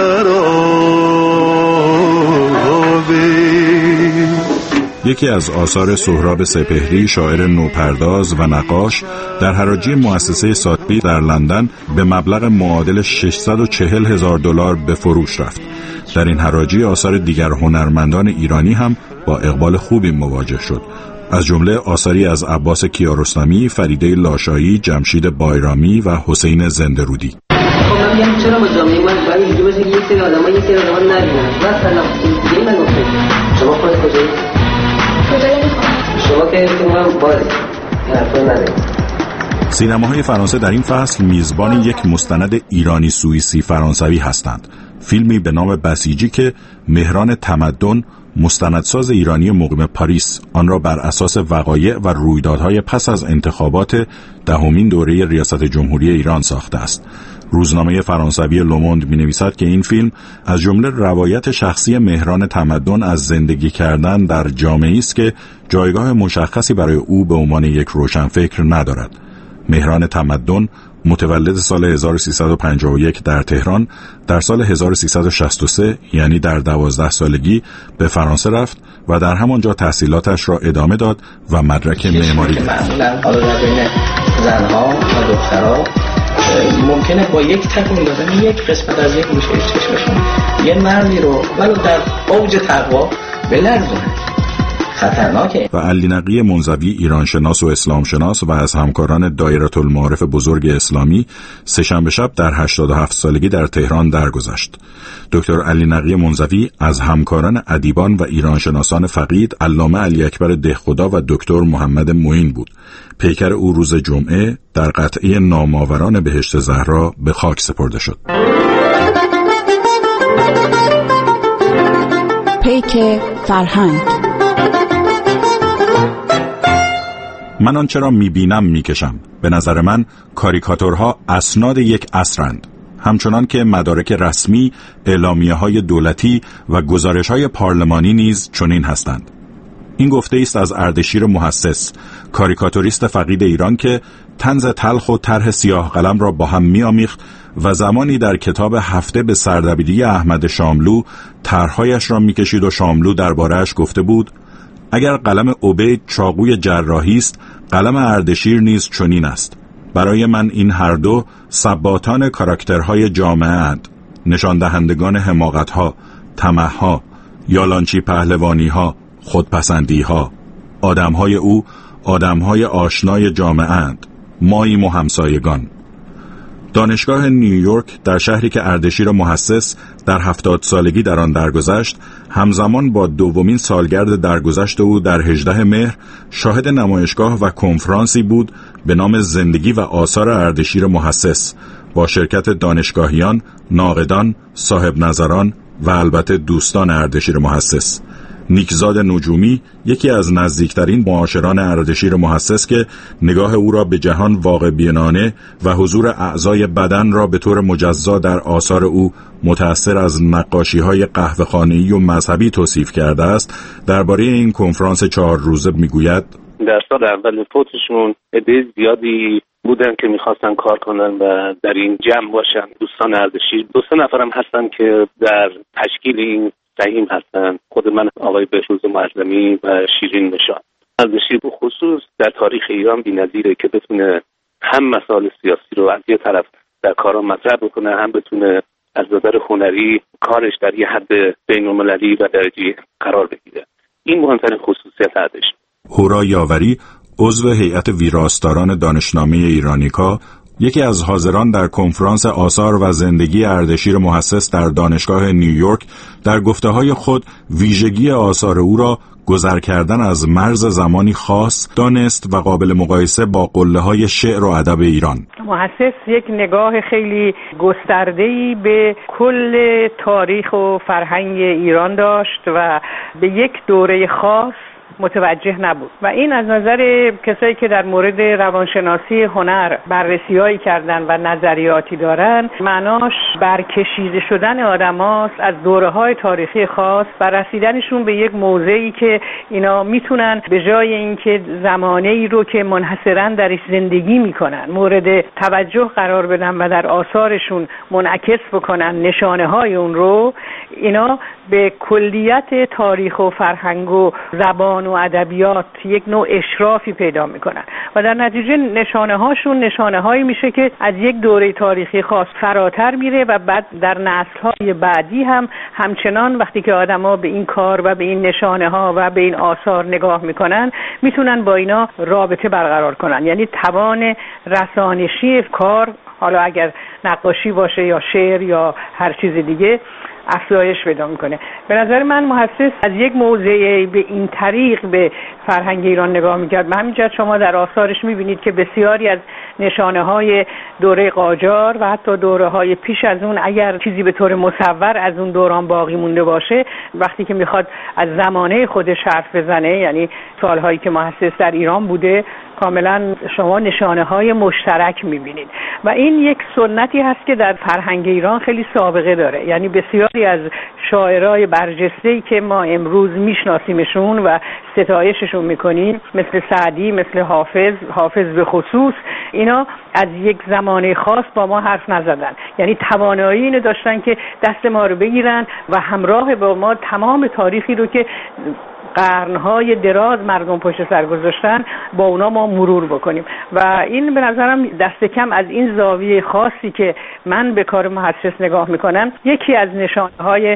سرابی. یکی از آثار سهراب سپهری، شاعر نوپرداز و نقاش، در حراجی مؤسسه ساتبی در لندن به مبلغ معادل ششصد و چهل هزار دلار به فروش رفت. در این حراجی آثار دیگر هنرمندان ایرانی هم با اقبال خوبی مواجه شد، از جمله آثاری از عباس کیارستمی، فریده لاشایی، جمشید بایرامی و حسین زنده‌رودی. خب من میگم چرا با جامعه ما باید اینجوری باشه که یک سری آدم‌ها یک سری آدم‌ها نبینن؟ مثلا این من گفتم شما خودت کجایی؟ کجایی می‌خوام؟ شما که من بازی حرفا ندارید. سینماهای فرانسه در این فصل میزبان یک مستند ایرانی سوئیسی فرانسوی هستند. فیلمی به نام بسیجی که مهران تمدن، مستندساز ایرانی مقیم پاریس، آن را بر اساس وقایع و رویدادهای پس از انتخابات دهمین دوره ریاست جمهوری ایران ساخته است. روزنامه فرانسوی لوموند می‌نویسد که این فیلم از جمله روایت شخصی مهران تمدن از زندگی کردن در جامعه‌ای است که جایگاه مشخصی برای او به عنوان یک روشنفکر ندارد. مهران تمدن متولد سال هزار و سیصد و پنجاه و یک در تهران، در سال هزار و سیصد و شصت و سه یعنی در دوازده سالگی به فرانسه رفت و در همانجا تحصیلاتش را ادامه داد و مدرک معماری گرفت. معمولا حالا در بین زنها و دخترها ممکنه با یک تکون اندازه یک قسمت از یک گوشه چشمشون یه مردی رو ولو در اوج تقوا بلرزونه. خطرناکه. و علی نقی منزوی، ایرانشناس و اسلام شناس و از همکاران دایره المعارف بزرگ اسلامی، سه‌شنبه شب در هشتاد و هفت سالگی در تهران درگذشت. دکتر علی نقی منزوی از همکاران ادیبان و ایرانشناسان فقید علامه علی اکبر دهخدا و دکتر محمد معین بود. پیکر او روز جمعه در قطعه نامآوران بهشت زهرا به خاک سپرده شد. پیک فرهنگ. من آنچه را می‌بینم می‌کشم. به نظر من کاریکاتورها اسناد یک عصرند. همچنان که مدارک رسمی، اعلامیه‌های دولتی و گزارش‌های پارلمانی نیز چنین هستند. این گفته است از اردشیر محسس، کاریکاتوریست فقید ایران که طنز تلخ و طرح سیاه قلم را با هم می‌آمیخت و زمانی در کتاب هفته به سردبیری احمد شاملو طرح‌هایش را می‌کشید و شاملو درباره‌اش گفته بود: اگر قلم عبید چاقوی جراحی است، قلم اردشیر نیز چنین است. برای من این هر دو ثباتان کاراکترهای جامعه اند، نشان دهندگان حماقت‌ها، طمع‌ها، یالانچی پهلوانی‌ها، خودپسندی‌ها. آدم‌های او آدم‌های آشنای جامعه اند، ماییم و همسایگان. دانشگاه نیویورک در شهری که اردشیر محسس در هفتاد سالگی در آن درگذشت، همزمان با دومین سالگرد درگذشت او در هجدهم مهر شاهد نمایشگاه و کنفرانسی بود به نام زندگی و آثار اردشیر محسس با شرکت دانشگاهیان، ناقدان، صاحب نظران و البته دوستان اردشیر محسس. نیکزاد نجومی، یکی از نزدیکترین معاشران اردشیر محسس که نگاه او را به جهان واقع بینانه و حضور اعضای بدن را به طور مجزا در آثار او متأثر از نقاشی‌های قهوه‌خانه‌ای و مذهبی توصیف کرده است، درباره این کنفرانس چهار روزه میگوید: در سال اول فوتشون عده زیادی بودن که میخواستن کار کنن و در این جمع باشن. دوستان اردشیر دو سه نفرم هستن که در تشکیل این سهیم هستن، خود من، آقای بهروز معظمی و شیرین نشاد. اردشیر به خصوص در تاریخ ایران بی‌نظیره که بتونه هم مسائل سیاسی رو از یه طرف در کارا مطرح بکنه، هم بتونه از نظر هنری کارش در یه حد بین‌المللی و درجی قرار بگیره. این مهمترین خصوصیت اردشیر. هورا یاوری، عضو هیئت ویراستاران دانشنامه ایرانیکا، یکی از حاضران در کنفرانس آثار و زندگی اردشیر محسس در دانشگاه نیویورک، در گفته‌های خود ویژگی آثار او را گذر کردن از مرز زمانی خاص دانست و قابل مقایسه با قله‌های شعر و ادب ایران. محسس یک نگاه خیلی گسترده‌ای به کل تاریخ و فرهنگ ایران داشت و به یک دوره خاص متوجه نبود و این از نظر کسایی که در مورد روانشناسی هنر بررسی‌هایی کردن و نظریاتی دارن، معناش برکشیده شدن آدماست از دوره‌های تاریخی خاص و رسیدنشون به یک موضعی که اینا میتونن به جای اینکه زمانه‌ای رو که منحصراً درش زندگی میکنن مورد توجه قرار بدن و در آثارشون منعکس بکنن نشانه‌های اون رو، اینا به کلیت تاریخ و فرهنگ و زبان و ادبیات یک نوع اشرافی پیدا میکنن و در نتیجه نشانه هاشون نشانه هایی میشه که از یک دوره تاریخی خاص فراتر میره و بعد در نسل های بعدی هم همچنان وقتی که آدم ها به این کار و به این نشانه ها و به این آثار نگاه میکنن میتونن با اینا رابطه برقرار کنن. یعنی توان رسانشی کار، حالا اگر نقاشی باشه یا شعر یا هر چیز دیگه، افزایش پیدا میکنه. به نظر من محسس از یک موضع به این طریق به فرهنگ ایران نگاه میکرد. به همین جهت شما در آثارش میبینید که بسیاری از نشانه های دوره قاجار و حتی دوره های پیش از اون اگر چیزی به طور مصور از اون دوران باقی مونده باشه، وقتی که میخواد از زمانه خودش حرف بزنه، یعنی سالهایی که محسس در ایران بوده، کاملا شما نشانه های مشترک میبینید و این یک سنتی هست که در فرهنگ ایران خیلی سابقه داره. یعنی بسیاری از شاعرای برجسته‌ای که ما امروز میشناسیمشون و ستایششون میکنیم، مثل سعدی، مثل حافظ، حافظ به خصوص، اینا از یک زمانه خاص با ما حرف نزدن. یعنی توانایی اینو داشتن که دست ما رو بگیرن و همراه با ما تمام تاریخی رو که قرنهای دراز مردم پشت سر گذاشتن با اونا ما مرور بکنیم و این به نظرم دست کم از این زاویه خاصی که من به کار محسس نگاه میکنم یکی از نشانه‌های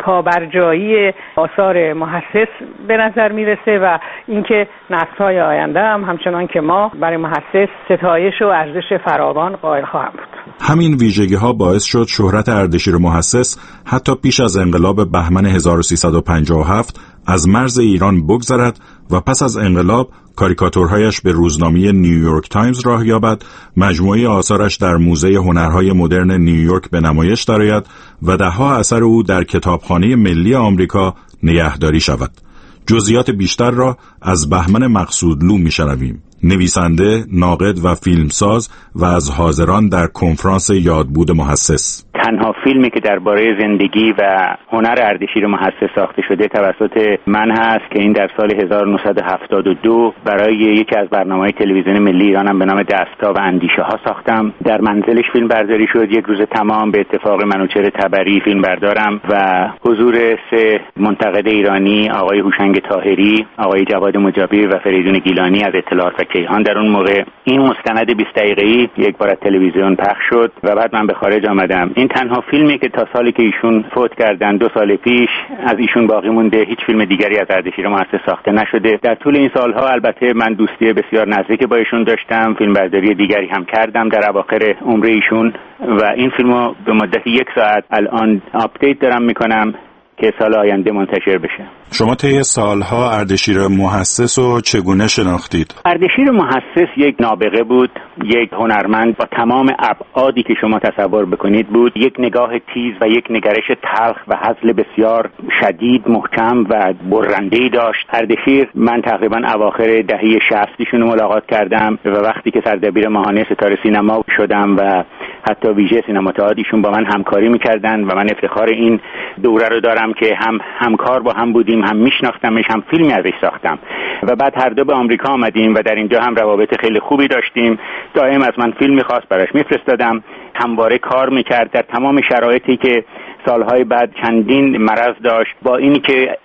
پابرجایی آثار محسس به نظر میرسه و اینکه نسل‌های آینده هم همچنان که ما برای محسس ستایش و ارزش فراوان قائل خواهم بود. همین ویژگی‌ها باعث شد شهرت اردشیر محسس حتی پیش از انقلاب بهمن هزار و سیصد و پنجاه و هفت از مرز ایران بگذرد و پس از انقلاب کاریکاتورهایش به روزنامه نیویورک تایمز راه یابد، مجموعه آثارش در موزه هنرهای مدرن نیویورک به نمایش درآید و ده‌ها اثر او در کتابخانه ملی آمریکا نگهداری شود. جزئیات بیشتر را از بهمن مقصودلو می‌شنویم، نویسنده، ناقد و فیلمساز و از حاضران در کنفرانس یادبود محسس. تنها فیلمی که درباره زندگی و هنر اردشیر محسس ساخته شده توسط من هست که این در سال هزار و نهصد و هفتاد و دو برای یکی از برنامه‌های تلویزیون ملی ایرانم به نام دست‌ها و اندیشه ها ساختم. در منزلش فیلم برداری شد یک روز تمام. به اتفاق منوچهر تبری فیلم بردارم و حضور سه منتقد ایرانی، آقای هوشنگ طاهری، آقای جواد مجابی و فریدون گیلانی از اطلاعات و کیهان. در اون موقع این مستند بیست دقیقه‌ای یک بار از تلویزیون پخش شد و بعد من به خارج آمدم. این تنها فیلمی که تا سالی که ایشون فوت کردن دو سال پیش از ایشون باقی مونده. هیچ فیلم دیگری از اردشیر محسس ساخته نشده. در طول این سالها البته من دوستی بسیار نزدیک با ایشون داشتم، فیلمبرداری دیگری هم کردم در اواخر عمر ایشون و این فیلمو به مدت یک ساعت الان آپدیت دارم میکنم که سال آینده منتشر بشه. شما طی سالها اردشیر محسس رو چگونه شناختید؟ اردشیر محسس یک نابغه بود، یک هنرمند با تمام ابعادی که شما تصور بکنید بود. یک نگاه تیز و یک نگرش تلخ و هزل بسیار شدید، محکم و برنده‌ای داشت. اردشیر من تقریبا اواخر دهه شصت ایشون رو ملاقات کردم و وقتی که سردبیر ماهانه ستاره سینما شدم و حتی ویژه سینما تئاتر ایشون با من همکاری می‌کردن و من افتخار این دوره رو دارم که هم همکار با هم بودیم، هم میشناختمش، هم فیلمی ازش ساختم و بعد هر دو به آمریکا آمدیم و در اینجا هم روابط خیلی خوبی داشتیم. دائم از من فیلم می‌خواست، براش میفرستادم. همواره کار می‌کرد در تمام شرایطی که سالهای بعد چندین مرض داشت. با اینی که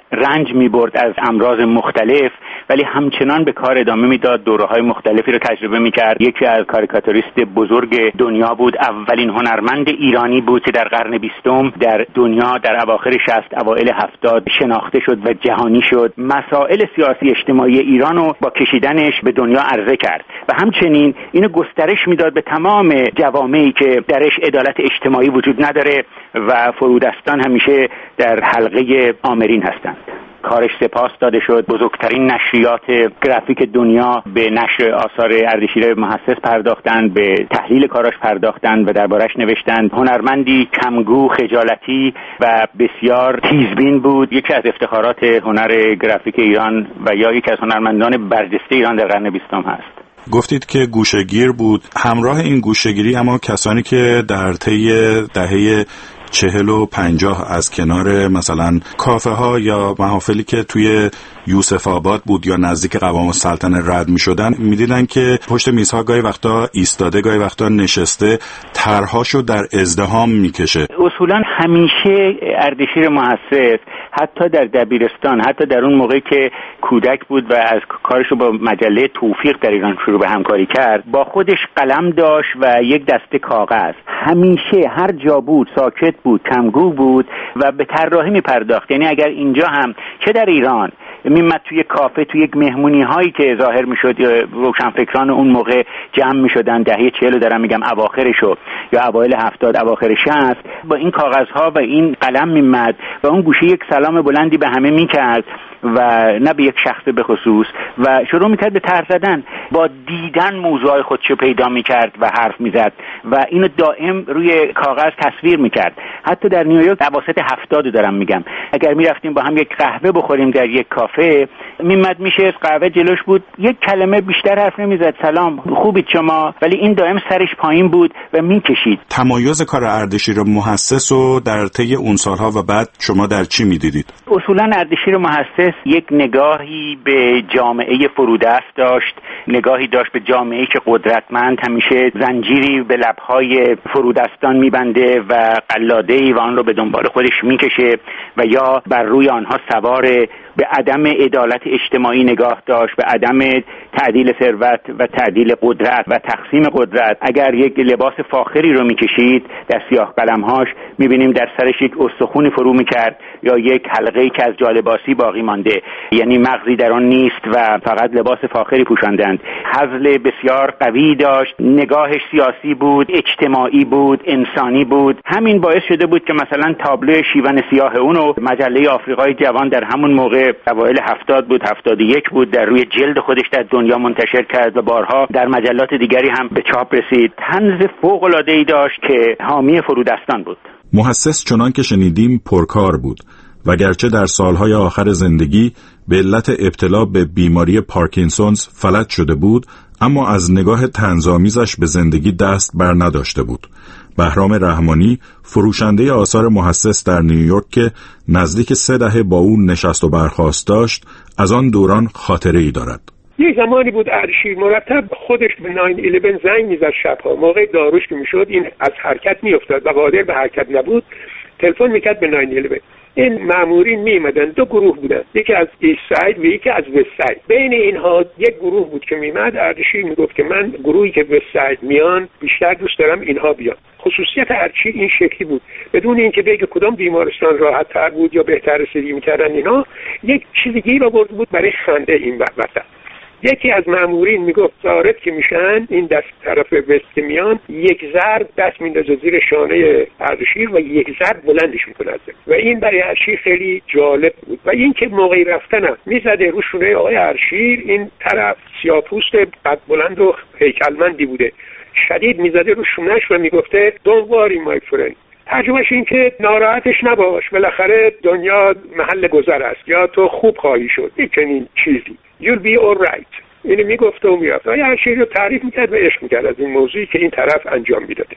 رنج می‌برد از امراض مختلف، ولی همچنان به کار ادامه میداد، دوره‌های مختلفی رو تجربه می‌کرد. یکی از کاریکاتوریست بزرگ دنیا بود، اولین هنرمند ایرانی بود که در قرن بیستم در دنیا در اواخر شصت اوایل هفتاد شناخته شد و جهانی شد. مسائل سیاسی اجتماعی ایران رو با کشیدنش به دنیا عرضه کرد و همچنین اینو گسترش میداد به تمام جوامعی که درش عدالت اجتماعی وجود نداره و فرودستان همیشه در حلقه آمرین هستند. کارش سپاس داده شد. بزرگترین نشریات گرافیک دنیا به نشر آثار اردشیر محسس پرداختند، به تحلیل کاراش پرداختند و دربارش نوشتند. هنرمندی کمگو، خجالتی و بسیار تیزبین بود. یکی از افتخارات هنر گرافیک ایران و یا یکی از هنرمندان برجسته ایران در قرن بیستم هست. گفتید که گوشه‌گیر بود. همراه این گوشه‌گیری اما کسانی که در طی دهه چهل و پنجاه از کنار مثلا کافه ها یا محافلی که توی یوسف آباد بود یا نزدیک قوام السلطنه رد می شدن، می دیدن که پشت میزها گاهی وقتا ایستاده، گاهی وقتا نشسته، طرحهاشو در ازدحام می کشه. اصولا همیشه اردشیر محسس حتی در دبیرستان، حتی در اون موقعی که کودک بود و از کارشو با مجله توفیق در ایران شروع به همکاری کرد، با خودش قلم داشت و یک دسته کاغذ. همیشه هر جا بود ساکت بود، کمگو بود و به طراحی می پرداخت. یعنی اگر اینجا هم چه در ایران میمد توی کافه، توی یک مهمونی هایی که ظاهر میشد روشنفکران اون موقع جمع میشدن، دهه چهل دارم میگم، اواخرشو یا اوایل هفتاد اواخر شصت، با این کاغذها و این قلم میمد و اون گوشه یک سلام بلندی به همه میکرد و نه به یک شخص به خصوص و شروع میکرد به طرح زدن. با دیدن موضوع خودشو پیدا میکرد و حرف میزد و اینو دائم روی کاغذ تصویر میکرد. حتی در نیویورک اواسط هفتاد دارم میگم، اگر میرفتیم با هم یک قهوه بخوریم در یک کافه، میمد میشه قهوه جلوش بود، یک کلمه بیشتر حرف نمیزد، سلام خوبید شما، ولی این دائم سرش پایین بود و میکشید. تمایز کار اردشیر محسس رو در طی اون سالها و بعد شما در چی میدیدید؟ اصولا اردشیر محسس یک نگاهی به جامعه فرودست داشت، نگاهی داشت به جامعه‌ای که قدرتمند همیشه زنجیری به لب‌های فرودستان میبنده و قلاده‌ای و آن رو به دنبال خودش میکشه و یا بر روی آنها سوار. به عدم عدالت اجتماعی نگاه داشت، به عدم تعدیل ثروت و تعدیل قدرت و تقسیم قدرت. اگر یک لباس فاخری رو میکشید در سیاه قلمهاش، میبینیم در سرش یک استخونی فرو میکرد یا یک حلقه‌ای که از جالباسی باقی مانده، یعنی مغزی در آن نیست و فقط لباس فاخری پوشاندند. هزل بسیار قوی داشت، نگاهش سیاسی بود، اجتماعی بود، انسانی بود. همین باعث شده بود که مثلا تابلو شیون سیاه اونو مجله آفریقای جوان در همون موقع اوایل هفتاد بود، هفتاد و یک بود، در روی جلد خودش در دنیا منتشر کرد و بارها در مجلات دیگری هم به چاپ رسید. طنز فوق‌العاده‌ای داشت که حامی فرودستان بود. محسس چنان که شنیدیم پرکار بود و گرچه در سالهای آخر زندگی به علت ابتلا به بیماری پارکینسونز فلج شده بود، اما از نگاه طنزآمیزش به زندگی دست بر نداشته بود. بهرام رحمانی، فروشنده آثار محسس در نیویورک که نزدیک سه دهه با اون نشست و برخاست داشت، از آن دوران خاطره ای دارد. یه زمانی بود اردشیر مرتب خودش به ناین الیون زنگ میزد شبها، موقع داروش که میشد این از حرکت میافتاد و قادر به حرکت نبود، تلفن میکرد به ناین الیون. این مامورین میمدن، دو گروه بودن، یکی از ایست ساید و یکی از وست ساید. بین اینها یک گروه بود که میمد، اردشیر میگفت که من گروهی که وست ساید میان بیشتر دوست دارم اینها بیان. خصوصیت اردشیر این شکلی بود، بدون اینکه بگه کدام بیمارستان راحت تر بود یا بهتر رسیدگی میکردن اینا، یک چیزی رو برده بود برای خنده این وقت. یکی از مامورین میگفت زارت که میشن این دست طرف وست که میان، یک ضرب دست میندازه زیر شانه اردشیر و یک ضرب بلندش میکنه و این برای اردشیر خیلی جالب بود. و این که موقعی رفتنم میزده رو شونه آقای اردشیر، این طرف سیاه‌پوست قد بلند و هیکلمندی بوده، شدید میزده رو شونهش و میگفته don't worry my friend. ترجمهش این که ناراحتش نباش، بالاخره دنیا محل گذر است، یا تو خوب خواهی شد، یک چنین چیزی. You'll be all right. اینو میگفت و میرفت. و هر چیزی رو تعریف میکرد و عشق میکرد از این موضوعی که این طرف انجام میداده.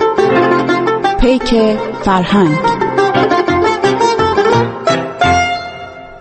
پیک فرهنگ.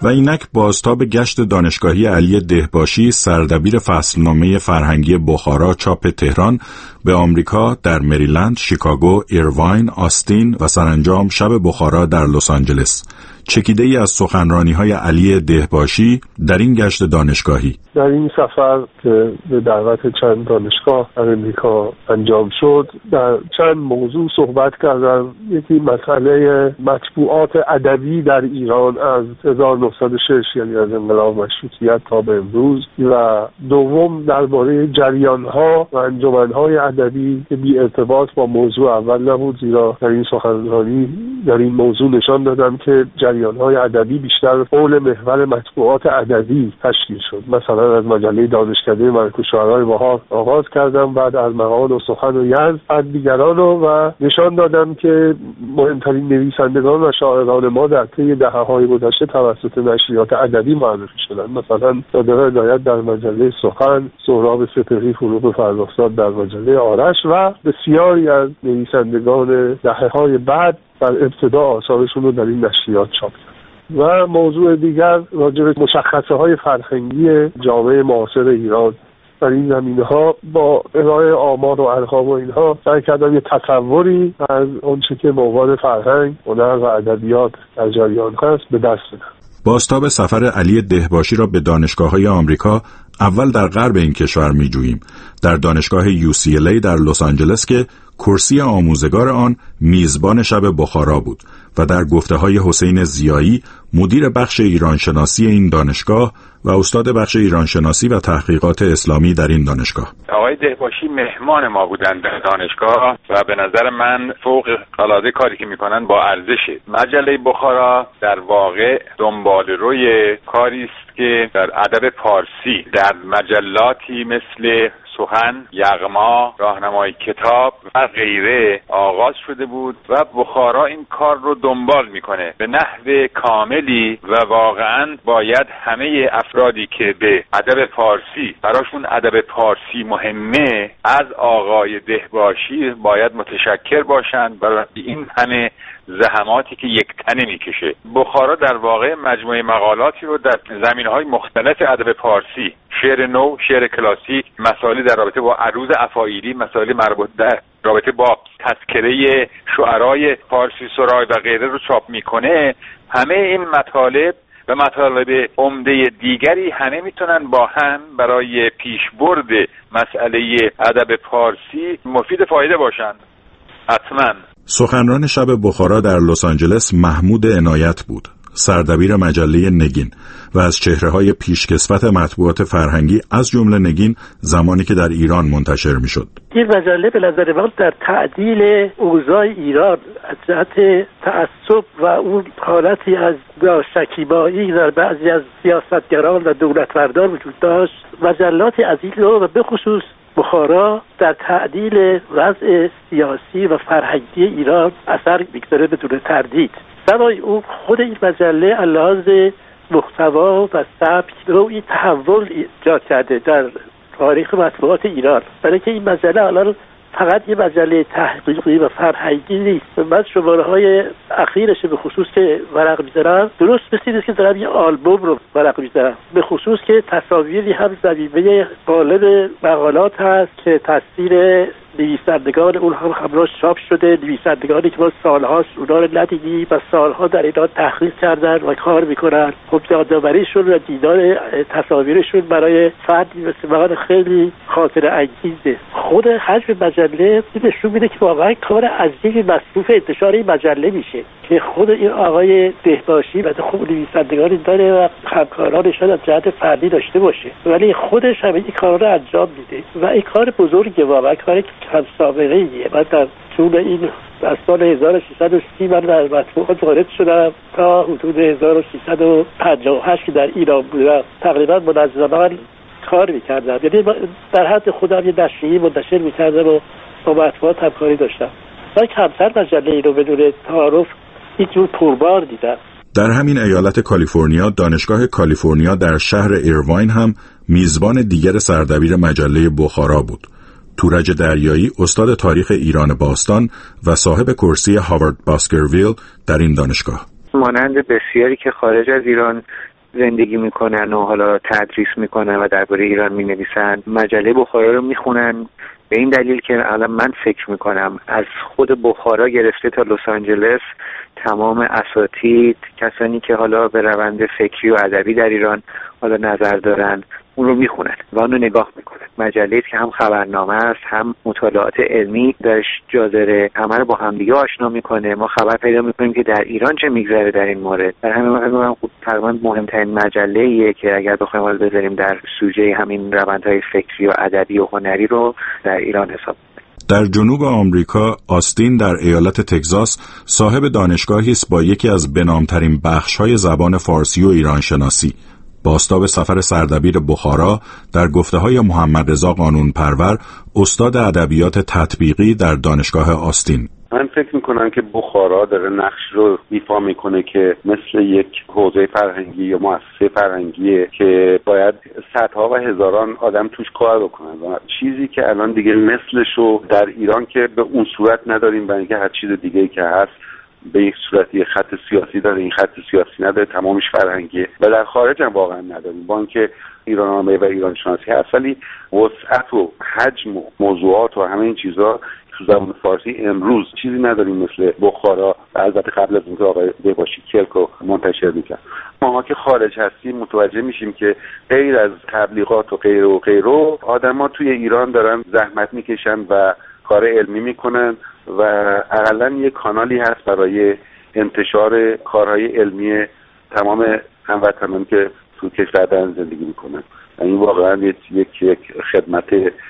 و اینک بازتاب گشت دانشگاهی علی دهباشی سردبیر فصلنامه فرهنگی بخارا چاپ تهران به آمریکا در مریلند، شیکاگو، ایرواین، آستین و سرانجام شب بخارا در لس آنجلس. چکیده ای از سخنرانی‌های علی دهباشی در این گشت دانشگاهی. در این سفر که به دعوت چند دانشگاه در امریکا انجام شد، در چند موضوع صحبت کردم. یکی مسئله مطبوعات ادبی در ایران از هزار و نهصد و شش، یعنی از انقلاب مشروطیت تا به امروز، و دوم درباره جریان‌ها و انجمن‌های ادبی که بی ارتباط با موضوع اول نبود، زیرا در این سخنرانی در این موضوع نشان دادم که جریان‌های ادبی بیشتر حول محور مطبوعات ادبی تشکیل شد. مثلا از مجله دانشکده ملک الشعرای بهار آغاز کردم، بعد از مقال و سخن و یزد از دیگران و نشان دادم که مهمترین نویسندگان و شاعران ما در طی دهه‌های گذشته توسط نشریات ادبی معرفی شدند. مثلا صادق هدایت در مجله سخن، سهراب سپهری فروغ فرخزاد در مجله آرش و بسیاری از نویسندگان دهه‌های بعد در ابتدا آثارشون رو در این نشریات چاپ کرد. و موضوع دیگر راجع به مشخصه های فرهنگی جامعه معاصر ایران. در این زمینه‌ها با ارائه آمار و ارقام و اینها سعی کردم یه تصوری از آنچه که مواد فرهنگ، هنر و ادبیات در جریان هست به دست بدم. بازتاب سفر علی دهباشی را به دانشگاه‌های آمریکا اول در غرب این کشور می‌جوییم، در دانشگاه یو سی ال ای در لس آنجلس که کرسی آموزگار آن میزبان شب بخارا بود و در گفته‌های حسین ضیایی مدیر بخش ایرانشناسی این دانشگاه و استاد بخش ایرانشناسی و تحقیقات اسلامی در این دانشگاه. آقای دهباشی مهمان ما بودند در دانشگاه و به نظر من فوق العاده کاری که میکنن با ارزشه. مجله بخارا در واقع دنبال روی کاری است که در ادب پارسی در مجلاتی مثل سخن، یغما، راهنمای کتاب و غیره آغاز شده بود و بخارا این کار رو دنبال میکنه به نحو کاملی و واقعا باید همه افرادی که به ادب پارسی براشون ادب پارسی مهمه از آقای دهباشی باید متشکر باشند برای این همه زحماتی که یک تنه میکشه. بخارا در واقع مجموعه مقالاتی رو در زمینهای مختلف ادب پارسی، شعر نو، شعر کلاسیک، مسائلی در رابطه با عروض افاعیلی، مسائلی مربوط در رابطه با تذکره شعرای پارسی سرای و غیره رو چاپ میکنه. همه این مطالب و مطالب عمده دیگری همه میتونن با هم برای پیشبرد مسئله ادب پارسی مفید فایده باشند. حتما. سخنران شب بخارا در لس آنجلس محمود عنایت بود، سردبیر مجله نگین و از چهره‌های پیشکسوت مطبوعات فرهنگی از جمله نگین زمانی که در ایران منتشر می‌شد. این مجله به نظر من در تعدیل اوضاع ایران از جهت تعصب و اون حالتی از ناشکیبایی در بعضی از سیاستگران و دولتمردان وجود داشت، مجلات از این نوع و به خصوص بخارا در تعدیل وضع سیاسی و فرهنگی ایران اثر می‌گذاره بدون تردید. برای اون خود این مجله علاوه محتوا و سبک نوعی تحول ایجاد کرده در تاریخ مطبوعات ایران، برای که این مجله الان فقط یه مجله تحقیقی و فرهنگی نیست. من شماره‌های اخیرش به خصوص که ورق می‌ذارم درست مثل که دارم یه آلبوم رو ورق می‌ذارم، به خصوص که تصاویری هم زمینه قالب مقالات هست که تصویر نویسندگان اون هم همراهش چاپ شده، نویسندگانی که ما سالهاست اونا رو ندیدیم و سالها در اینا تحقیق کردن و کار میکنن. خب یادآوریشون و دیدار تصاویرشون برای فردی مثل من خیلی خاطره انگیزه. خود حجم مجله نشون میده که واقعا کار عظیمی مصروف انتشار این مجله میشه که خود این آقای دهباشی و خوب نویسندگانی داره و همکارانش از جهت فردی داشته باشه، ولی خودش همه این کارا رو انجام میده و این کار بزرگه، واقعا کاری کم سابقه ایه. من در طول این از سال هزار و سیصد و سی من در مطبوعات وارد شدم تا حدود هزار و سیصد و پنجاه و هشت که در ایران بودم تقریبا منظما کار میکردم، یعنی در حد خودم یه نشریه منتشر میکردم و با مطبوعات همکاری داشتم. من کمتر مجله ای رو بدون تعارف اینجور پربار دیدم. در همین ایالت کالیفرنیا دانشگاه کالیفرنیا در شهر ایرواین هم میزبان دیگر سردبیر مجله بخارا بود. تورج دریایی استاد تاریخ ایران باستان و صاحب کرسی هاوارد باسکرویل در این دانشگاه. مانند بسیاری که خارج از ایران زندگی میکنن و حالا تدریس میکنن و درباره ایران مینویسن مجله بخارا رو میخونن، به این دلیل که الان من فکر میکنم از خود بخارا گرفته تا لس آنجلس تمام اساتید، کسانی که حالا به روند فکری و ادبی در ایران حالا نظر دارن اون رو میخونن و اون رو نگاه میکنن. مجله که هم خبرنامه است هم مطالعات علمی درش جا داره، همه رو با همدیگه آشنا میکنه. ما خبر پیدا میکنیم که در ایران چه میگذره در این مورد. در همین مورد خب تقریبا مهمترین مجله‌ایه که اگر بخوایم حال بذاریم در سوژه همین روندهای فکری و ادبی و هنری رو در ایران حساب. در جنوب آمریکا، آستین در ایالت تگزاس صاحب دانشگاهی است با یکی از بنامترین بخش‌های زبان فارسی و ایران شناسی. بازتاب سفر سردبیر بخارا در گفته‌های محمد رضا قانونپرور، استاد ادبیات تطبیقی در دانشگاه آستین. من فکر میکنم که بخارا داره نقش رو ایفا میکنه که مثل یک حوزه فرهنگی یا مؤسسه فرهنگیه که باید صدها و هزاران آدم توش کار بکنن و چیزی که الان دیگه مثلشو در ایران که به اون صورت نداریم و اینکه هر چیز دیگه‌ای که هست به یک صورتی خط سیاسی داره، این خط سیاسی نداره، تمامش فرهنگیه و در خارج هم واقعا نداریم. با اینکه ایراننامه و ایران شناسی هست ولی وسعت و حجم و موضوعات و همه این چیزا تو زبان فارسی امروز چیزی نداریم مثل بخارا و البته قبل از اینکه آقای بهباشی کلکو منتشر میکرد. ما که خارج هستیم متوجه میشیم که غیر از تبلیغات و غیر و غیر و آدما توی ایران دارن زحمت میکشن و کار علمی میکنن و اقلا یک کانالی هست برای انتشار کارهای علمی تمام هموطنان که تو کشور دارن زندگی میکنن. این واقعا یک یک خدمت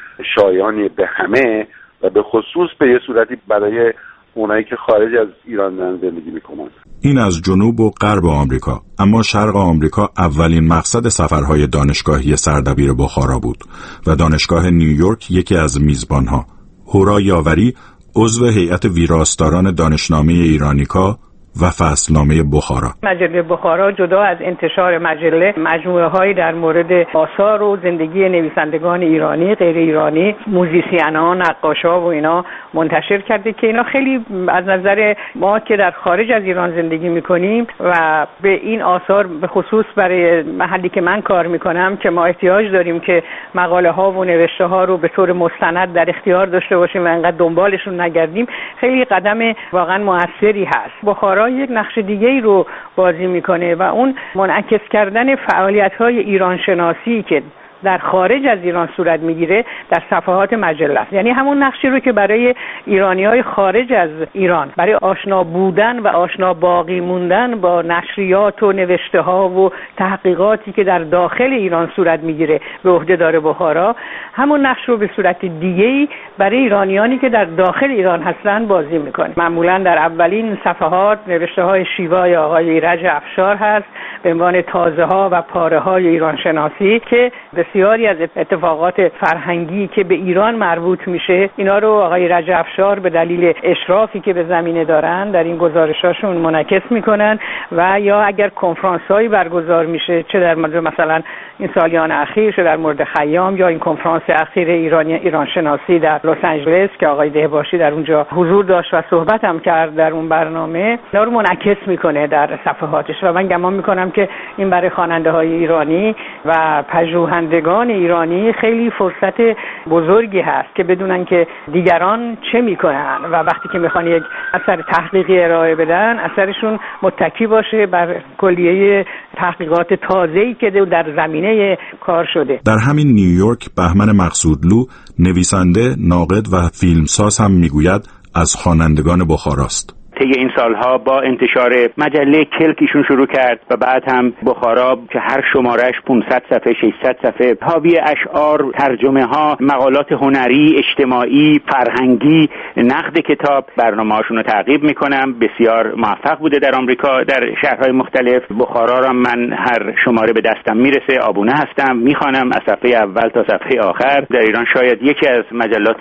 شایانی به همه و به خصوص به یه صورتی برای اونایی که خارج از ایران دارن زندگی میکنن. این از جنوب و غرب آمریکا. اما شرق آمریکا اولین مقصد سفرهای دانشگاهی سردبیر بخارا بود و دانشگاه نیویورک یکی از میزبانها. هورا یاوری عضو هیئت ویراستاران دانشنامه ایرانیکا و فصلنامه بخارا. مجله بخارا جدا از انتشار مجله مجموعه هایی در مورد آثار و زندگی نویسندگان ایرانی، غیر ایرانی، موزیسینان، نقاشا و اینا منتشر کرده که اینا خیلی از نظر ما که در خارج از ایران زندگی میکنیم و به این آثار به خصوص برای محلی که من کار میکنم که ما احتیاج داریم که مقاله ها و نوشته ها رو به طور مستند در اختیار داشته باشیم و انقدر دنبالشون نگردیم، خیلی قدم واقعا موثری هست. بخارا یک نقش دیگه‌ای رو بازی میکنه و اون منعکس کردن فعالیت‌های ایران شناسی که در خارج از ایران صورت میگیره در صفحات مجله است. یعنی همون نقشی رو که برای ایرانی‌های خارج از ایران برای آشنا بودن و آشنا باقی موندن با نشریات و نوشته‌ها و تحقیقاتی که در داخل ایران صورت میگیره به عهده داره بخارا، همون نقش رو به صورت دیگه‌ای برای ایرانیانی که در داخل ایران هستن بازی میکنه. معمولا در اولین صفحات نوشته‌های شیوای آقای ایرج افشار هست به عنوان تازه‌ها و پاره‌های ایران شناسی که بسیاری از اتفاقات فرهنگی که به ایران مربوط میشه اینا رو آقای رجب افشار به دلیل اشرافی که به زمینه دارن در این گزارشاشون منعکس میکنن و یا اگر کنفرانس‌هایی برگزار میشه چه در مورد مثلا این سالیان اخیر چه در مورد خیام یا این کنفرانس اخیر ایرانی ایران شناسی در لس آنجلس که آقای دهباشی در اونجا حضور داشت و صحبت هم کرد در اون برنامه، اینا رو منعکس میکنه در صفحاتش و من گمان میکنم که این برای خواننده‌های ایرانی و پژوهندگان ایرانی خیلی فرصت بزرگی هست که بدونن که دیگران چه میکنن و وقتی که میخوان یک اثر تحقیقی ارائه بدن اثرشون متکی باشه بر کلیه تحقیقات تازه‌ای که در زمینه کار شده. در همین نیویورک بهمن مقصودلو نویسنده، ناقد و فیلمساز هم میگوید از خوانندگان بخاراست. طی این سالها با انتشار مجله کلکیشون شروع کرد و بعد هم بخارا که هر شمارش پانصد صفحه ششصد صفحه حاوی اشعار، ترجمه ها، مقالات هنری، اجتماعی، فرهنگی، نقد کتاب، برنامه‌هاشون رو تعقیب میکنم. بسیار موفق بوده در آمریکا در شهرهای مختلف. بخارا را من هر شماره به دستم میرسه آبونه هستم، میخوانم از صفحه اول تا صفحه آخر. در ایران شاید یکی از مجلات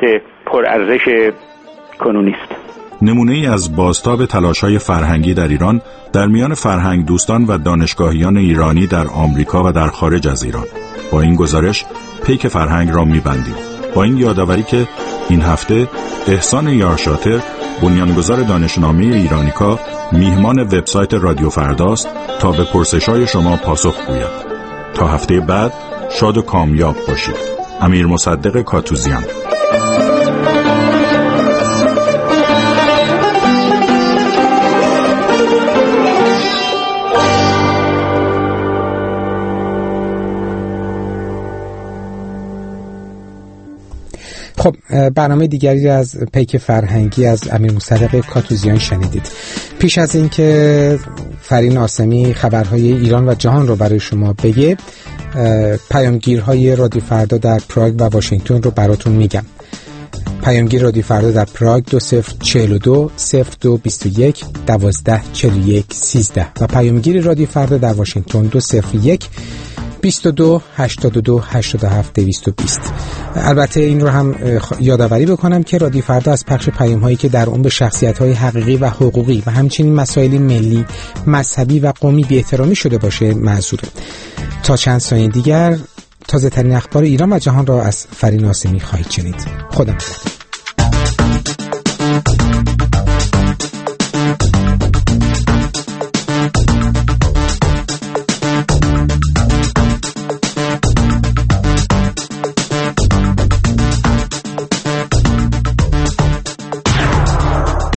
پرارزش کنونی است. نمونه ای از بازتاب تلاش‌های فرهنگی در ایران در میان فرهنگ دوستان و دانشگاهیان ایرانی در آمریکا و در خارج از ایران. با این گزارش پیک فرهنگ را می‌بندیم. با این یادآوری که این هفته احسان یارشاتر بنیانگذار دانشنامه ایرانیکا میهمان وبسایت رادیو فرداست تا به پرسش‌های شما پاسخ گوید. تا هفته بعد شاد و کامیاب باشید. امیر مصدق کاتوزیان. خب برنامه دیگری از پیک فرهنگی از امیر مصدق کاتوزیان شنیدید. پیش از اینکه فرین آسمی خبرهای ایران و جهان رو برای شما بگه، پیامگیرهای رادیو فردا در پراگ و واشنگتن رو براتون میگم. پیامگیر رادیو فردا در پراگ دو صفر چهل و دو صفر دو بیست و یک دوازده چهل و یک سیزده و پیامگیر رادیو فردا در واشنگتن دو صفر یک بیست و دو هشتاد و دو هشتاد و هفت دویست و بیست. البته این رو هم یادآوری بکنم که رادیو فردا از پخش پیام هایی که در اون به شخصیت های حقیقی و حقوقی و همچنین مسائل ملی، مذهبی و قومی بی‌احترامی شده باشه معذوره. تا چند ثانیه دیگر تازه ترین اخبار ایران و جهان را از فرین آسمی خواهید شنید. خدا نگهدار.